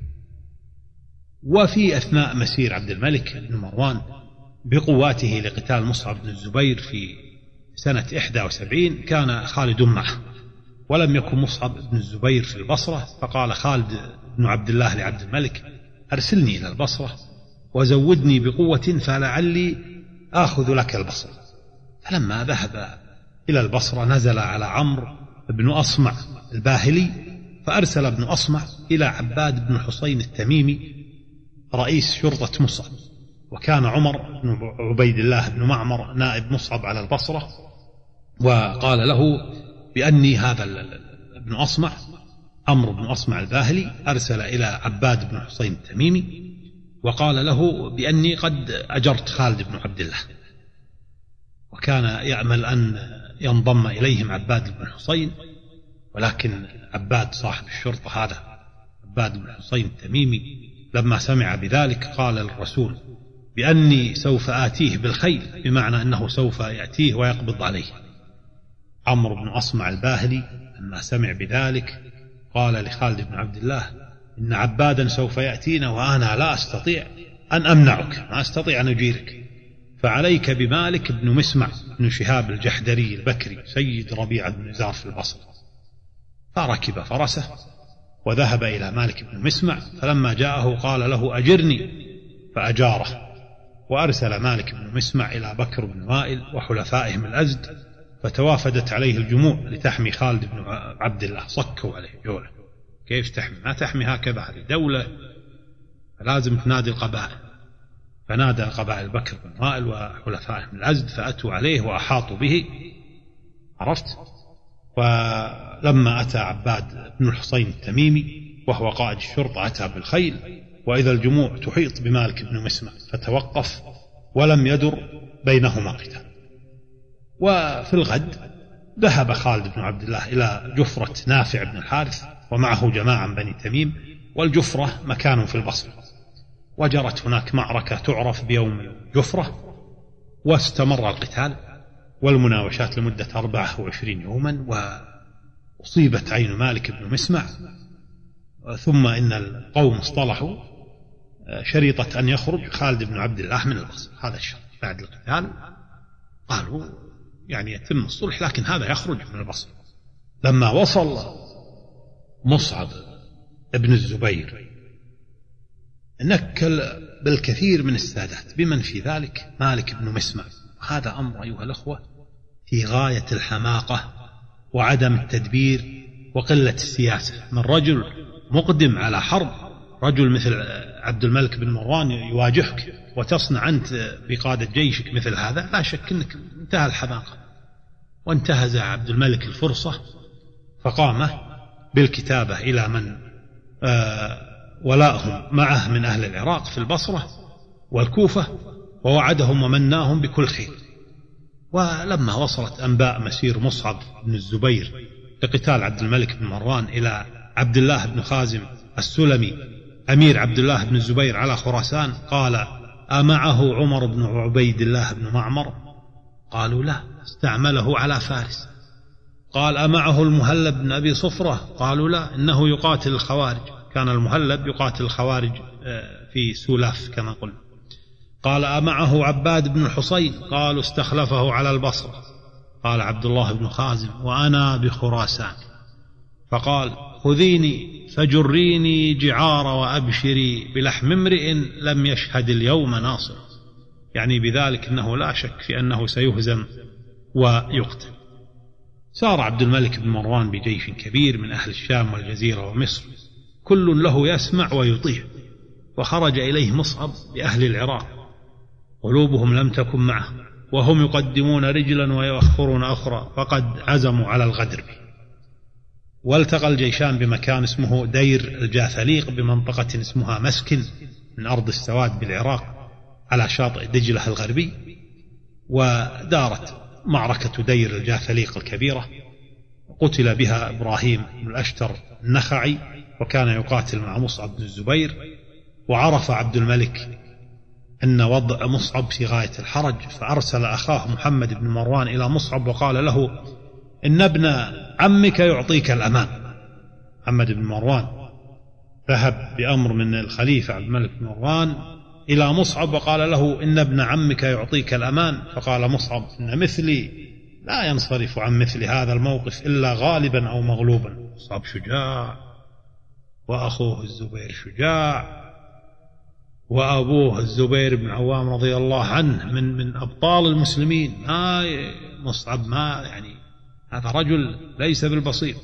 وفي أثناء مسير عبد الملك بن مروان بقواته لقتال مصعب بن الزبير في سنة إحدى وسبعين كان خالد معه، ولم يكن مصعب بن الزبير في البصرة. فقال خالد بن عبد الله لعبد الملك: أرسلني إلى البصرة وزودني بقوة فلعلي آخذ لك البصرة. فلما ذهب إلى البصرة نزل على عمرو بن أصمع الباهلي، فأرسل ابن أصمع إلى عباد بن حسين التميمي رئيس شرطة مصعب. وكان عمر بن عبيد الله بن معمر نائب مصعب على البصرة، وقال له بأني هذا ابن أصمع عمرو بن أصمع الباهلي أرسل إلى عباد بن حسين التميمي وقال له بأني قد أجرت خالد بن عبد الله. وكان يعمل أن ينضم إليهم عباد بن حسين، ولكن عباد صاحب الشرطة هذا عباد بن الحصين التميمي لما سمع بذلك قال للرسول بأني سوف آتيه بالخيل، بمعنى أنه سوف يأتيه ويقبض عليه. عمرو بن أصمع الباهلي لما سمع بذلك قال لخالد بن عبد الله إن عبادا سوف يأتينا وأنا لا أستطيع أن أمنعك، ما أستطيع أن أجيرك، فعليك بمالك بن مسمع بن شهاب الجحدري البكري سيد ربيعة بن نزار في البصرة. فركب فرسه وذهب إلى مالك بن مسمع، فلما جاءه قال له أجرني فأجاره، وأرسل مالك بن مسمع إلى بكر بن وائل وحلفائهم الأزد، فتوافدت عليه الجموع لتحمي خالد بن عبد الله. صكوا عليه جوله، كيف تحمي؟ ما تحمي هكذا، هذه دولة فلازم تنادي القبائل. فنادى قبائل بكر بن وائل وحلفائهم الأزد فأتوا عليه وأحاطوا به، عرفت؟ ولما أتى عباد بن الحصين التميمي وهو قائد الشرطة أتى بالخيل، وإذا الجموع تحيط بمالك بن مسمع، فتوقف ولم يدر بينهما قتال. وفي الغد ذهب خالد بن عبد الله إلى جفرة نافع بن الحارث ومعه جماعة من بني تميم، والجفرة مكان في البصرة، وجرت هناك معركة تعرف بيوم جفرة، واستمر القتال والمناوشات لمدة أربعة وعشرين يوما، وأصيبت عين مالك بن مسمع. ثم إن القوم اصطلحوا شريطة أن يخرج خالد بن عبد الله من البصرة، هذا الشرط بعد القتال، قالوا يعني يتم الصلح لكن هذا يخرج من البصرة. لما وصل مصعب ابن الزبير نكل بالكثير من السادات، بمن في ذلك مالك بن مسمع. هذا أمر أيها الأخوة في غاية الحماقة وعدم التدبير وقلة السياسة، من رجل مقدم على حرب، رجل مثل عبد الملك بن مروان يواجهك وتصنع أنت بقادة جيشك مثل هذا، لا شك أنك انتهى الحماقة. وانتهز عبد الملك الفرصة فقام بالكتابة إلى من آه ولاءهم معه من أهل العراق في البصرة والكوفة، ووعدهم ومناهم بكل خير. ولما وصلت أنباء مسير مصعب بن الزبير لقتال عبد الملك بن مروان إلى عبد الله بن خازم السلمي أمير عبد الله بن الزبير على خراسان، قال أمعه عمر بن عبيد الله بن معمر؟ قالوا لا، استعمله على فارس. قال أمعه المهلب بن أبي صفرة؟ قالوا لا، إنه يقاتل الخوارج. كان المهلب يقاتل الخوارج في سولاف كما قلنا. قال أمعه عباد بن الحصين؟ قالوا استخلفه على البصرة. قال عبد الله بن خازم وأنا بخراسان. فقال خذيني فجريني جعار وأبشري بلحم امرئ لم يشهد اليوم ناصر، يعني بذلك أنه لا شك في أنه سيهزم ويقتل. سار عبد الملك بن مروان بجيش كبير من أهل الشام والجزيرة ومصر، كل له يسمع ويطيع، وخرج إليه مصعب بأهل العراق، قلوبهم لم تكن معه، وهم يقدمون رجلا ويؤخرون أخرى، فقد عزموا على الغدر به. والتقى الجيشان بمكان اسمه دير الجاثليق بمنطقة اسمها مسكن من أرض السواد بالعراق على شاطئ دجلة الغربي. ودارت معركة دير الجاثليق الكبيرة، قتل بها إبراهيم بن الأشتر النخعي، وكان يقاتل مع مصعب بن الزبير. وعرف عبد الملك أن وضع مصعب في غاية الحرج، فأرسل أخاه محمد بن مروان إلى مصعب وقال له إن ابن عمك يعطيك الأمان. محمد بن مروان ذهب بأمر من الخليفة عبد الملك بن مروان إلى مصعب وقال له إن ابن عمك يعطيك الأمان. فقال مصعب إن مثلي لا ينصرف عن مثل هذا الموقف إلا غالبا أو مغلوبا. مصعب شجاع، وأخوه الزبير شجاع، وأبوه الزبير بن عوام رضي الله عنه من من أبطال المسلمين. ما مصعب ما يعني هذا رجل ليس بالبسيط.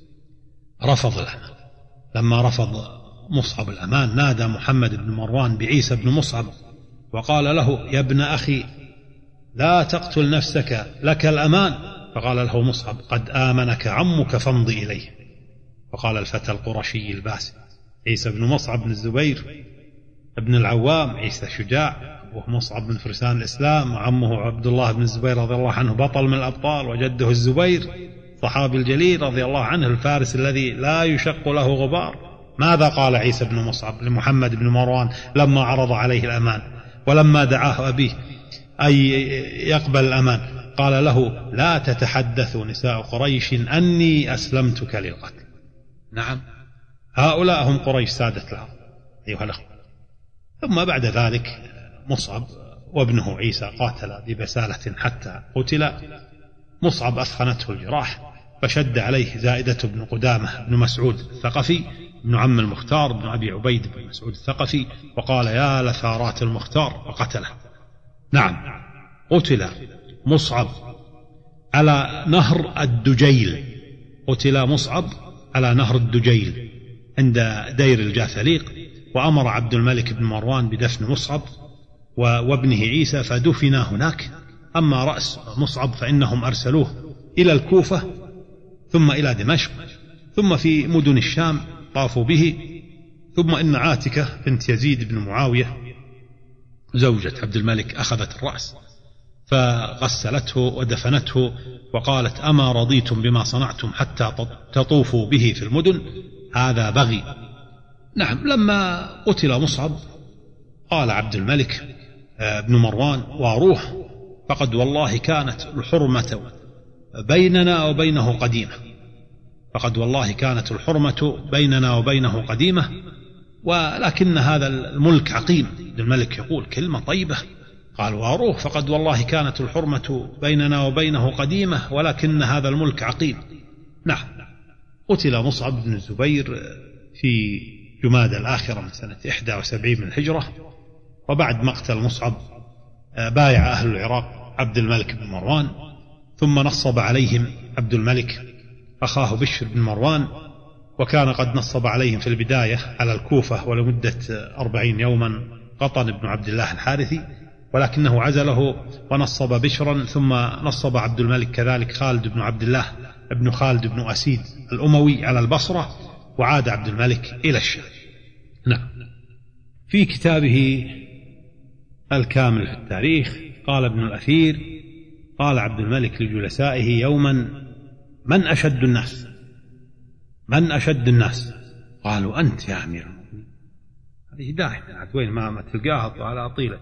رفض الأمان. لما رفض مصعب الأمان نادى محمد بن مروان بعيسى بن مصعب وقال له يا ابن أخي لا تقتل نفسك لك الأمان. فقال له مصعب قد آمنك عمك فامضي إليه. فقال الفتى القرشي الباسل عيسى بن مصعب بن الزبير ابن العوام، عيسى شجاع، أبوه مصعب بن فرسان الإسلام، وعمه عبد الله بن الزبير رضي الله عنه بطل من الأبطال، وجده الزبير صحابي الجليل رضي الله عنه الفارس الذي لا يشق له غبار. ماذا قال عيسى بن مصعب لمحمد بن مروان لما عرض عليه الأمان ولما دعاه أبيه أي يقبل الأمان؟ قال له: لا تتحدث نساء قريش أني أسلمتك للقتل. نعم، هؤلاء هم قريش سادة الأرض أيها الأخوة. ثم بعد ذلك مصعب وابنه عيسى قاتل ببسالة حتى قتل. مصعب أثخنته الجراح فشد عليه زائدة بن قدامة بن مسعود الثقفي ابن عم المختار بن أبي عبيد بن مسعود الثقفي، وقال: يا لثارات المختار، وقتله. نعم، قتل مصعب على نهر الدجيل، قتل مصعب على نهر الدجيل عند دير الجاثليق. وأمر عبد الملك بن مروان بدفن مصعب وابنه عيسى فدفن هناك. أما رأس مصعب فإنهم أرسلوه إلى الكوفة ثم إلى دمشق ثم في مدن الشام طافوا به. ثم إن عاتكة بنت يزيد بن معاوية زوجة عبد الملك أخذت الرأس فغسلته ودفنته وقالت: أما رضيتم بما صنعتم حتى تطوفوا به في المدن؟ هذا بغي. نعم، لما قتل مصعب قال عبد الملك بن مروان: واروح، فقد والله كانت الحرمة بيننا وبينه قديمة، فقد والله كانت الحرمة بيننا وبينه قديمة، ولكن هذا الملك عقيم. عبد الملك يقول كلمة طيبة، قال: واروح، فقد والله كانت الحرمة بيننا وبينه قديمة، ولكن هذا الملك عقيم. نعم، قتل مصعب بن الزبير في جمادى الآخرة من سنة إحدى وسبعين من الهجرة. وبعد مقتل مصعب بايع أهل العراق عبد الملك بن مروان، ثم نصب عليهم عبد الملك أخاه بشر بن مروان، وكان قد نصب عليهم في البداية على الكوفة ولمدة أربعين يوما قطن بن عبد الله الحارثي، ولكنه عزله ونصب بشرا. ثم نصب عبد الملك كذلك خالد بن عبد الله ابن خالد بن أسيد الأموي على البصرة، وعاد عبد الملك إلى الشام. نعم. في كتابه الكامل في التاريخ قال ابن الأثير: قال عبد الملك لجلسائه يوما: من أشد الناس؟ من أشد الناس؟ قالوا: أنت يا أمير المؤمنين. هذه دائما وين ما تلقاها على طيلة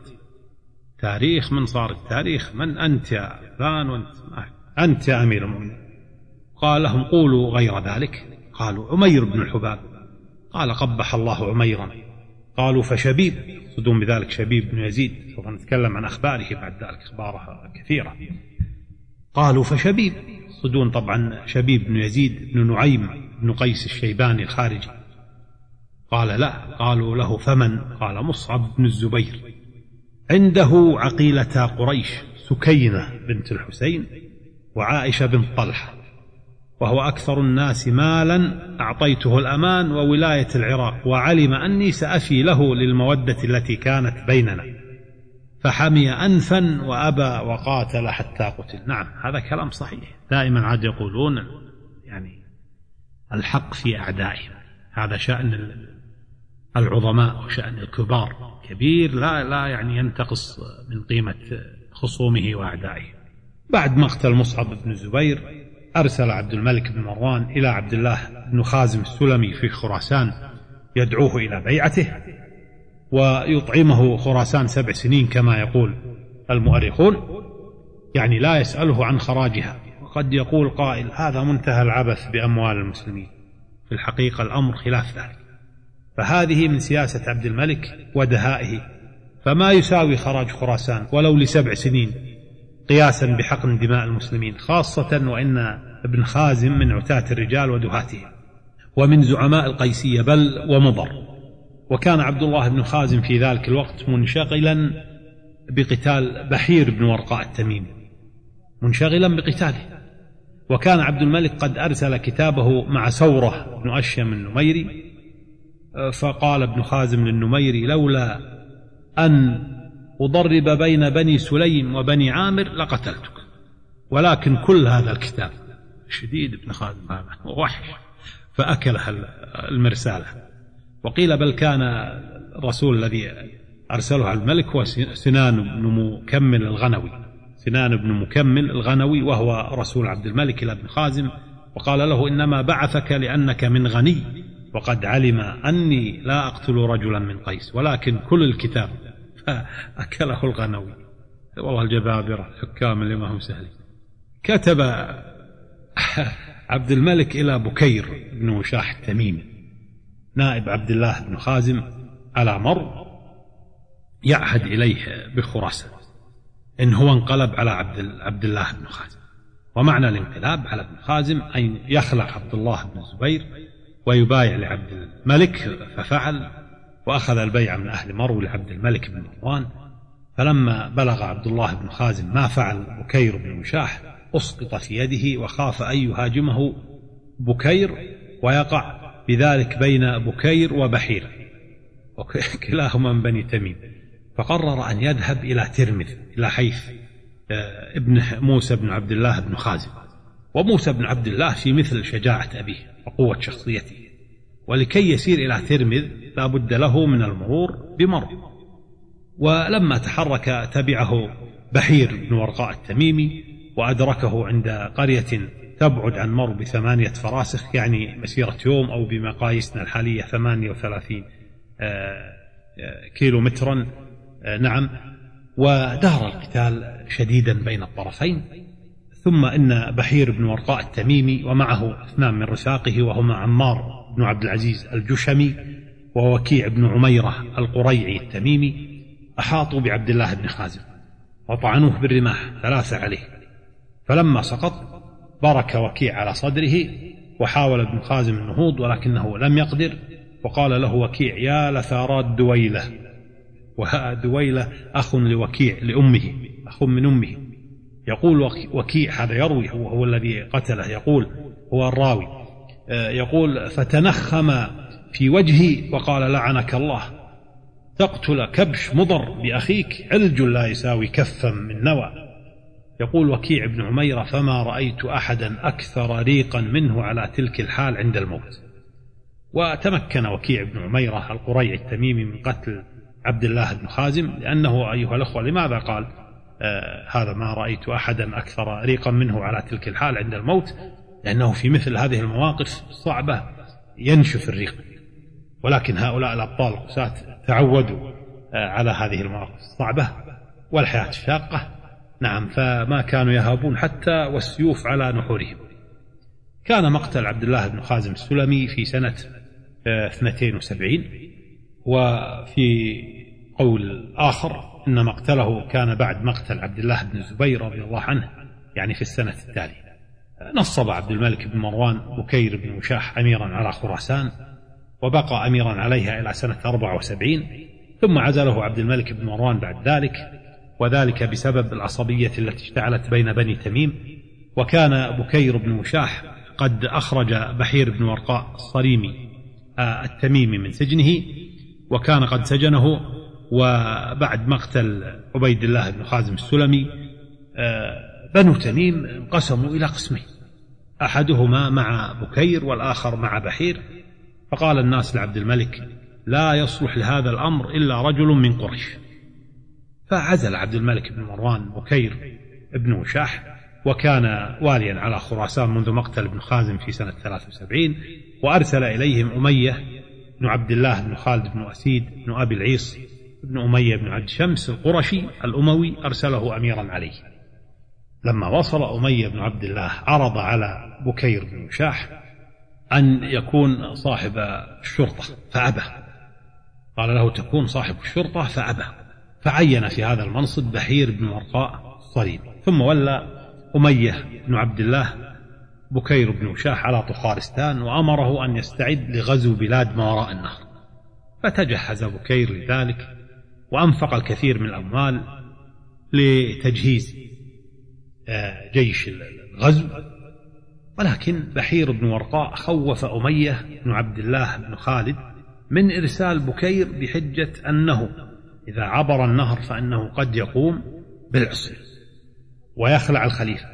تاريخ، من صار التاريخ: من أنت يا فلان؟ وأنت أنت يا أمير المؤمنين. قال لهم: قولوا غير ذلك. قالوا: عمير بن الحباب. قال: قبح الله عميرا. قالوا: فشبيب، يقصدون بذلك شبيب بن يزيد، سوف نتكلم عن أخباره بعد ذلك، أخبارها كثيرة. قالوا: فشبيب، يقصدون طبعا شبيب بن يزيد بن نعيم بن قيس الشيباني الخارجي. قال: لا. قالوا له: فمن؟ قال: مصعب بن الزبير. عنده عقيلة قريش سكينة بنت الحسين وعائشة بنت طلحة، وهو أكثر الناس مالا، أعطيته الأمان وولاية العراق، وعلم أني سأفي له للمودة التي كانت بيننا، فحمي أنفا وأبى وقاتل حتى قتل. نعم، هذا كلام صحيح. دائما عاد يقولون يعني الحق في أعدائهم، هذا شأن العظماء وشأن الكبار، كبير لا لا يعني ينتقص من قيمة خصومه وأعدائه. بعد مقتل مصعب بن الزبير أرسل عبد الملك بن مروان إلى عبد الله بن خازم السلمي في خراسان يدعوه إلى بيعته ويطعمه خراسان سبع سنين كما يقول المؤرخون، يعني لا يسأله عن خراجها. وقد يقول قائل: هذا منتهى العبث بأموال المسلمين. في الحقيقة الأمر خلاف ذلك، فهذه من سياسة عبد الملك ودهائه، فما يساوي خراج خراسان ولو لسبع سنين قياسا بحقن دماء المسلمين، خاصة وإن ابن خازم من عتاة الرجال ودهاتهم ومن زعماء القيسية بل ومضر. وكان عبد الله بن خازم في ذلك الوقت منشغلا بقتال بحير بن ورقاء التميمي، منشغلا بقتاله. وكان عبد الملك قد أرسل كتابه مع سورة بن أشيم النميري، فقال ابن خازم للنميري: لولا أن أضرب بين بني سليم وبني عامر لقتلتك، ولكن كل هذا الكتاب شديد. ابن خازم هذا وحش، فأكلها المرسالة. وقيل بل كان الرسول الذي أرسله على الملك هو سنان بن مكمل الغنوي، سنان بن مكمل الغنوي، وهو رسول عبد الملك إلى ابن خازم، وقال له: إنما بعثك لأنك من غني وقد علم أني لا أقتل رجلا من قيس ولكن كل الكتاب، فأكله الغنوي. والله الجبابرة الحكام اللي ما هم سهلين. كتب عبد الملك إلى بكير بن وشاح التميمي نائب عبد الله بن خازم على مر يعهد إليه بخراسان إن هو انقلب على عبد, عبد الله بن خازم. ومعنى الانقلاب على ابن خازم أن يخلع عبد الله بن الزبير ويبايع لعبد الملك، ففعل وأخذ البيع من أهل مرو لعبد الملك بن مروان. فلما بلغ عبد الله بن خازم ما فعل بكير بن وشاح أسقط في يده، وخاف أن يهاجمه بكير ويقع بذلك بين بكير وبحير كلاهما من بني تميم، فقرر أن يذهب إلى ترمذ إلى حيث ابن موسى بن عبد الله بن خازم. وموسى بن عبد الله في مثل شجاعة أبيه وقوة شخصيته، ولكي يسير إلى ترمذ لا بد له من المرور بمر. ولما تحرك تبعه بحير بن ورقاء التميمي وأدركه عند قرية تبعد عن مر بثمانية فراسخ، يعني مسيرة يوم، أو بمقاييسنا الحالية ثمانية وثلاثين كيلو مترا. نعم. ودار القتال شديدا بين الطرفين. ثم إن بحير بن ورقاء التميمي ومعه اثنان من رفاقه وهما عمار بن عبد العزيز الجشمي ووكيع بن عميرة القريعي التميمي أحاطوا بعبد الله بن خازم وطعنوه بالرماح ثلاثة عليه. فلما سقط برك وكيع على صدره وحاول ابن خازم النهوض ولكنه لم يقدر، وقال له وكيع يا لثارات دويلة. ودويلة أخ لوكيع لأمه، أخ من أمه. يقول وكيع هذا يروي وهو الذي قتله، يقول هو الراوي، يقول فتنخم في وجهي وقال لعنك الله، تقتل كبش مضر بأخيك علج لا يساوي كفا من نوى. يقول وكيع بن عميرة فما رأيت أحدا أكثر ريقا منه على تلك الحال عند الموت. وتمكن وكيع بن عميرة القريعي التميمي من قتل عبد الله بن خازم، لأنه أيها الأخوة لماذا قال آه هذا ما رأيت أحدا أكثر ريقا منه على تلك الحال عند الموت؟ لأنه في مثل هذه المواقف الصعبة ينشف الريق، ولكن هؤلاء الأبطال القساة تعودوا آه على هذه المواقف الصعبة والحياة الشاقة. نعم. فما كانوا يهابون حتى والسيوف على نحورهم. كان مقتل عبد الله بن خازم السلمي في سنة آه اثنتين وسبعين، وفي قول آخر إن مقتله كان بعد مقتل عبد الله بن الزبير رضي الله عنه، يعني في السنة التالية. نصب عبد الملك بن مروان بكير بن وشاح أميرا على خراسان، وبقى أميرا عليها إلى سنة أربعة وسبعين، ثم عزله عبد الملك بن مروان بعد ذلك، وذلك بسبب العصبية التي اشتعلت بين بني تميم. وكان بكير بن وشاح قد أخرج بحير بن ورقاء الصريمي التميمي من سجنه، وكان قد سجنه. وبعد مقتل عبيد الله بن خازم السلمي بنو تميم انقسموا إلى قسمين، أحدهما مع بكير والآخر مع بحير. فقال الناس لعبد الملك لا يصلح لهذا الأمر إلا رجل من قريش، فعزل عبد الملك بن مروان بكير بن وشاح، وكان واليا على خراسان منذ مقتل ابن خازم في سنة ثلاثة وسبعين، وأرسل إليهم أمية بن عبد الله بن خالد بن أسيد بن أبي العيص بن أمية بن عبد شمس القرشي الأموي، أرسله أميرا عليه. لما وصل أمية بن عبد الله عرض على بكير بن وشاح أن يكون صاحب الشرطة فأبى، قال له تكون صاحب الشرطة فأبى، فعين في هذا المنصب بحير بن ورقاء الصريمي. ثم ولى أمية بن عبد الله بكير بن وشاح على طخارستان، وأمره أن يستعد لغزو بلاد ما وراء النهر. فتجهز بكير لذلك، وأنفق الكثير من الأموال لتجهيز جيش الغزو. ولكن بحير بن ورقاء خوف أمية بن عبد الله بن خالد من إرسال بكير بحجة أنه إذا عبر النهر فإنه قد يقوم بالعصر ويخلع الخليفة.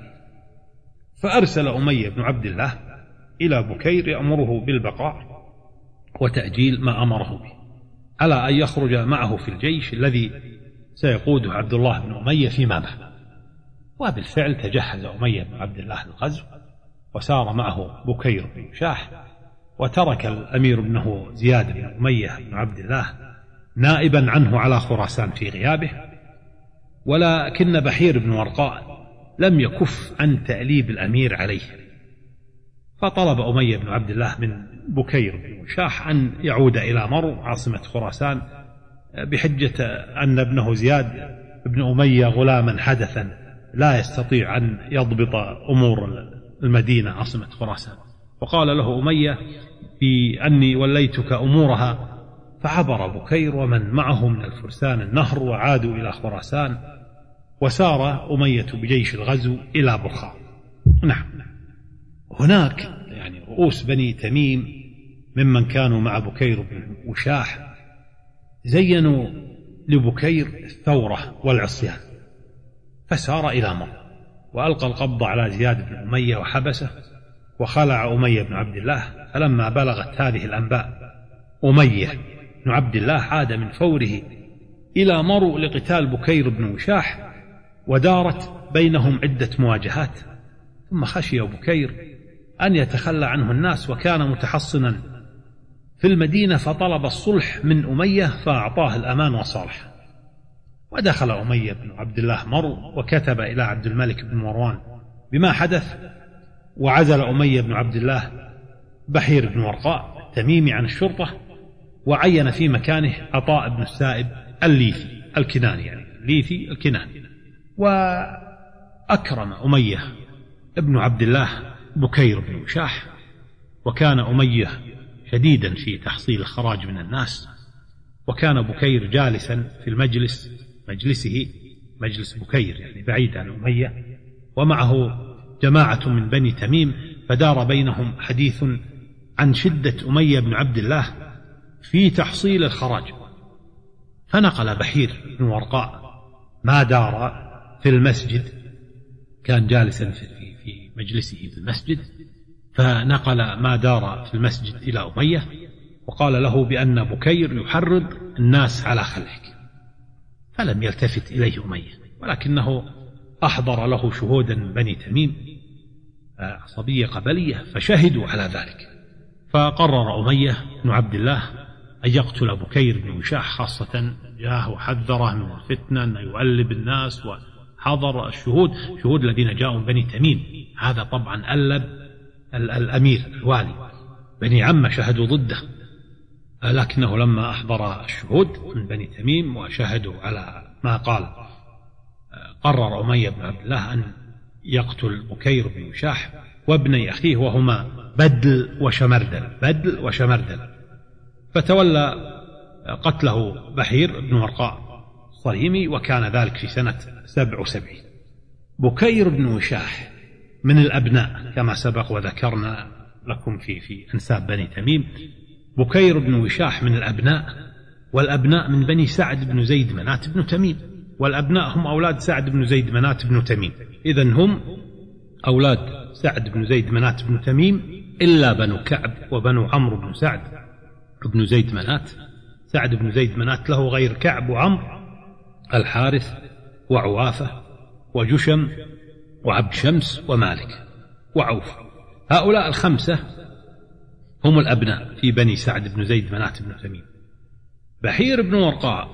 فأرسل أمية بن عبد الله إلى بكير يأمره بالبقاء وتأجيل ما أمره به، على أن يخرج معه في الجيش الذي سيقوده عبد الله بن أمية فيما بعد. وبالفعل تجهز أمية بن عبد الله للغزو، وسار معه بكير بن وشاح، وترك الأمير ابنه زياد بن أمية بن عبد الله نائبا عنه على خراسان في غيابه، ولكن بحير بن ورقاء لم يكف عن تأليب الأمير عليه، فطلب أمية بن عبد الله من بكير بن وشاح أن يعود إلى مرو عاصمة خراسان بحجة أن ابنه زياد بن أمية غلاما حدثا لا يستطيع أن يضبط أمور المدينة عاصمة خراسان. وقال له أمية بأني وليتك أمورها، فعبر بكير ومن معه من الفرسان النهر وعادوا إلى خراسان، وسار أمية بجيش الغزو إلى بخارى. نعم، هناك يعني رؤوس بني تميم ممن كانوا مع بكير بن وشاح زينوا لبكير الثورة والعصيان، فسار إلى مرو وألقى القبض على زياد بن أمية وحبسه، وخلع أمية بن عبد الله. فلما بلغت هذه الأنباء أمية بن عبد الله عاد من فوره إلى مرو لقتال بكير بن وشاح، ودارت بينهم عدة مواجهات، ثم خشي بكير أن يتخلى عنه الناس وكان متحصنا في المدينة، فطلب الصلح من أمية فأعطاه الأمان وصالح. ودخل أمية بن عبد الله مرو وكتب إلى عبد الملك بن مروان بما حدث، وعزل أمية بن عبد الله بحير بن ورقاء التميمي عن الشرطة، وعين في مكانه عطاء بن السائب الليثي الكناني، يعني الليثي الكناني. وأكرم أمية ابن عبد الله بكير بن وشاح، وكان أمية شديدا في تحصيل الخراج من الناس، وكان بكير جالسا في المجلس مجلسه مجلس بكير يعني بعيد عن أمية، ومعه جماعة من بني تميم، فدار بينهم حديث عن شدة أمية بن عبد الله في تحصيل الخراج. فنقل بحير بن ورقاء ما دار في المسجد، كان جالسا في في مجلسه في المسجد، فنقل ما دار في المسجد إلى أمية، وقال له بأن بكير يحرض الناس على خلعك، فلم يلتفت إليه أمية، ولكنه أحضر له شهودا من بني تميم عصبية قبلية فشهدوا على ذلك. فقرر أمية بن عبد الله أن يقتل بكير بن وشاح، خاصة جاه وحذره من الفتنة أن يؤلب الناس، وحضر الشهود شهود الذين جاءوا من بني تميم. هذا طبعا ألب الأمير الوالي، بني عمه شهدوا ضده، لكنه لما أحضر الشهود من بني تميم وشهدوا على ما قال، قرر أمية بن عبد الله أن يقتل بكير بن وشاح وابني أخيه، وهما بدل وشمردل بدل وشمردل فتولى قتله بحير بن ورقاء الصريمي، وكان ذلك في سنة سبع وسبعين. بكير بن وشاح من الأبناء كما سبق وذكرنا لكم في في أنساب بني تميم. بكير بن وشاح من الأبناء، والأبناء من بني سعد بن زيد منات بن تميم، والأبناء هم أولاد سعد بن زيد منات بن تميم. إذن هم أولاد سعد بن زيد منات بن تميم، إلا بنو كعب وبنو عمرو بن سعد بن زيد منات. سعد بن زيد منات له غير كعب وعمرو الحارث وعوافة وجشم وعبد شمس ومالك وعوف. هؤلاء الخمسة هم الأبناء في بني سعد بن زيد منات بن تميم. بحير بن ورقاء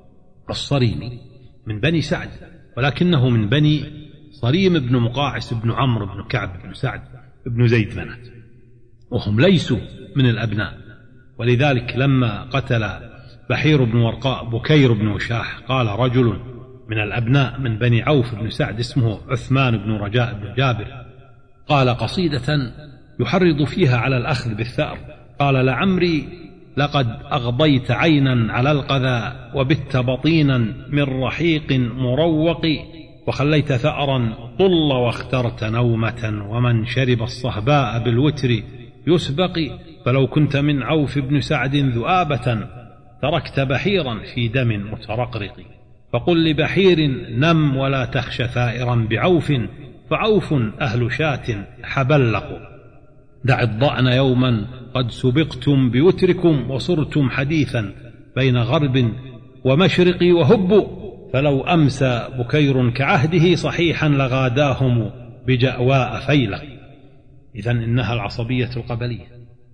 الصريمي من بني سعد، ولكنه من بني صريم بن مقاعس بن عمرو بن كعب بن سعد بن زيد منات، وهم ليسوا من الأبناء. ولذلك لما قتل بحير بن ورقاء بكير بن وشاح قال رجل من الأبناء من بني عوف بن سعد اسمه عثمان بن رجاء بن جابر، قال قصيدة يحرض فيها على الأخذ بالثأر، قال لعمري لقد أغضيت عينا على القذى، وبت بطينا من رحيق مروق، وخليت ثأرا طل واخترت نومة، ومن شرب الصهباء بالوتر يسبق، فلو كنت من عوف بن سعد ذؤابة تركت بحيرا في دم مترقرق، فقل لبحير نم ولا تخش ثائرا بعوف، فعوف أهل شاة حبلق، دع الضأن يوما قد سبقتم بوتركم، وصرتم حديثا بين غرب ومشرق، وهبوا فلو أمسى بكير كعهده صحيحا لغاداهم بجأواء فيلق. إذن إنها العصبية القبلية.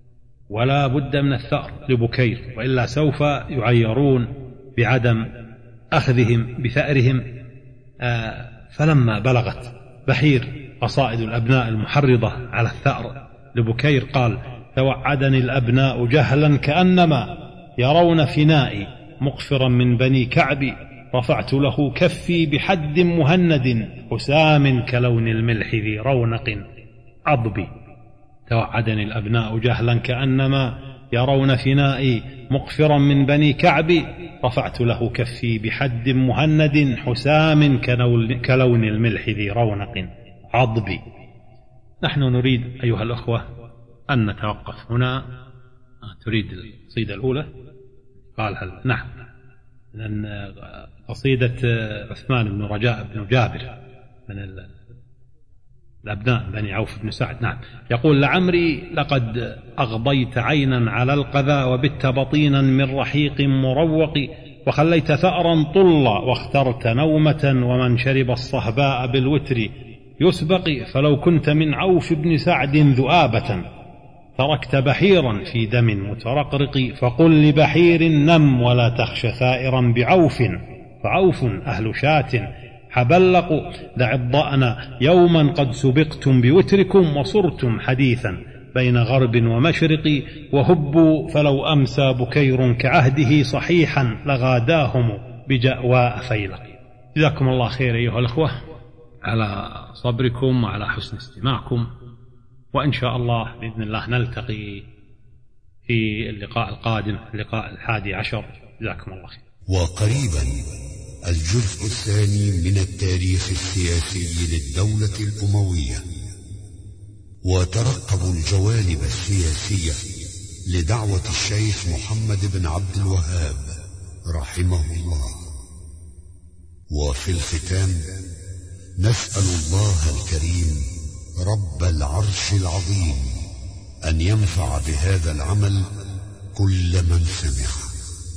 ولا بد من الثأر لبكير، وإلا سوف يعيرون بعدم أخذهم بثأرهم. آه فلما بلغت بحير قصائد الأبناء المحرضة على الثأر لبكير قال: توعدني الأبناء جهلا كأنما يرون فنائي مقفرا من بني كعب، رفعت له كفي بحد مهند حسام كلون الملح ذي رونق عضبي. توعدني الأبناء جهلا كأنما يرون فنائي مقفرا من بني كعب، رفعت له كفي بحد مهند حسام كلون الملح ذي رونق عضبي. نحن نريد أيها الأخوة أن نتوقف هنا. تريد القصيدة الأولى؟ قال هل نعم، لأن قصيدة عثمان بن رجاء بن جابر من الأبناء بني عوف بن سعد. نعم. يقول: لعمري لقد أغضيت عينا على القذى، وبت بطينا من رحيق مروق، وخليت ثأرا طلا، واخترت نومة، ومن شرب الصهباء بالوتر يسبق. فلو كنت من عوف بن سعد ذؤابة، تركت بحيرا في دم مترقرق. فقل لبحير نم ولا تخش ثائرا بعوف، فعوف أهل شاة حبلقوا. دع الضأن يوما قد سبقتم بوتركم، وصرتم حديثا بين غرب ومشرق. وهبوا فلو أمسى بكير كعهده صحيحا، لغاداهم بجأواء فيلق. جزاكم الله خير أيها الأخوة على صبركم وعلى حسن استماعكم، وإن شاء الله بإذن الله نلتقي في اللقاء القادم، اللقاء الحادي عشر. جزاكم الله خير. وقريبا الجزء الثاني من التاريخ السياسي للدولة الأموية، وترقبوا الجوانب السياسية لدعوة الشيخ محمد بن عبد الوهاب رحمه الله. وفي الختام نسأل الله الكريم رب العرش العظيم أن ينفع بهذا العمل كل من سمع.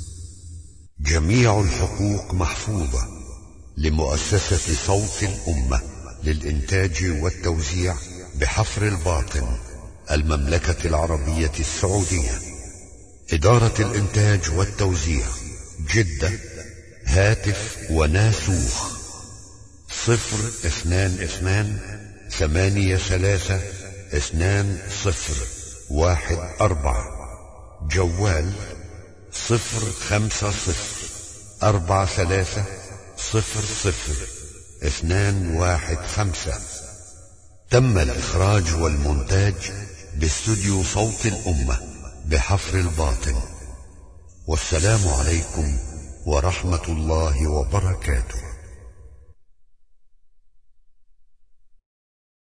جميع الحقوق محفوظة لمؤسسة صوت الأمة للإنتاج والتوزيع بحفر الباطن، المملكة العربية السعودية. إدارة الإنتاج والتوزيع جدة. هاتف وناسوخ صفر اثنان اثنان ثمانية ثلاثة اثنان صفر واحد أربعة. جوال صفر خمسة صفر أربعة ثلاثة صفر صفر اثنان واحد خمسة. تم الإخراج والمونتاج باستوديو صوت الأمة بحفر الباطن. والسلام عليكم ورحمة الله وبركاته.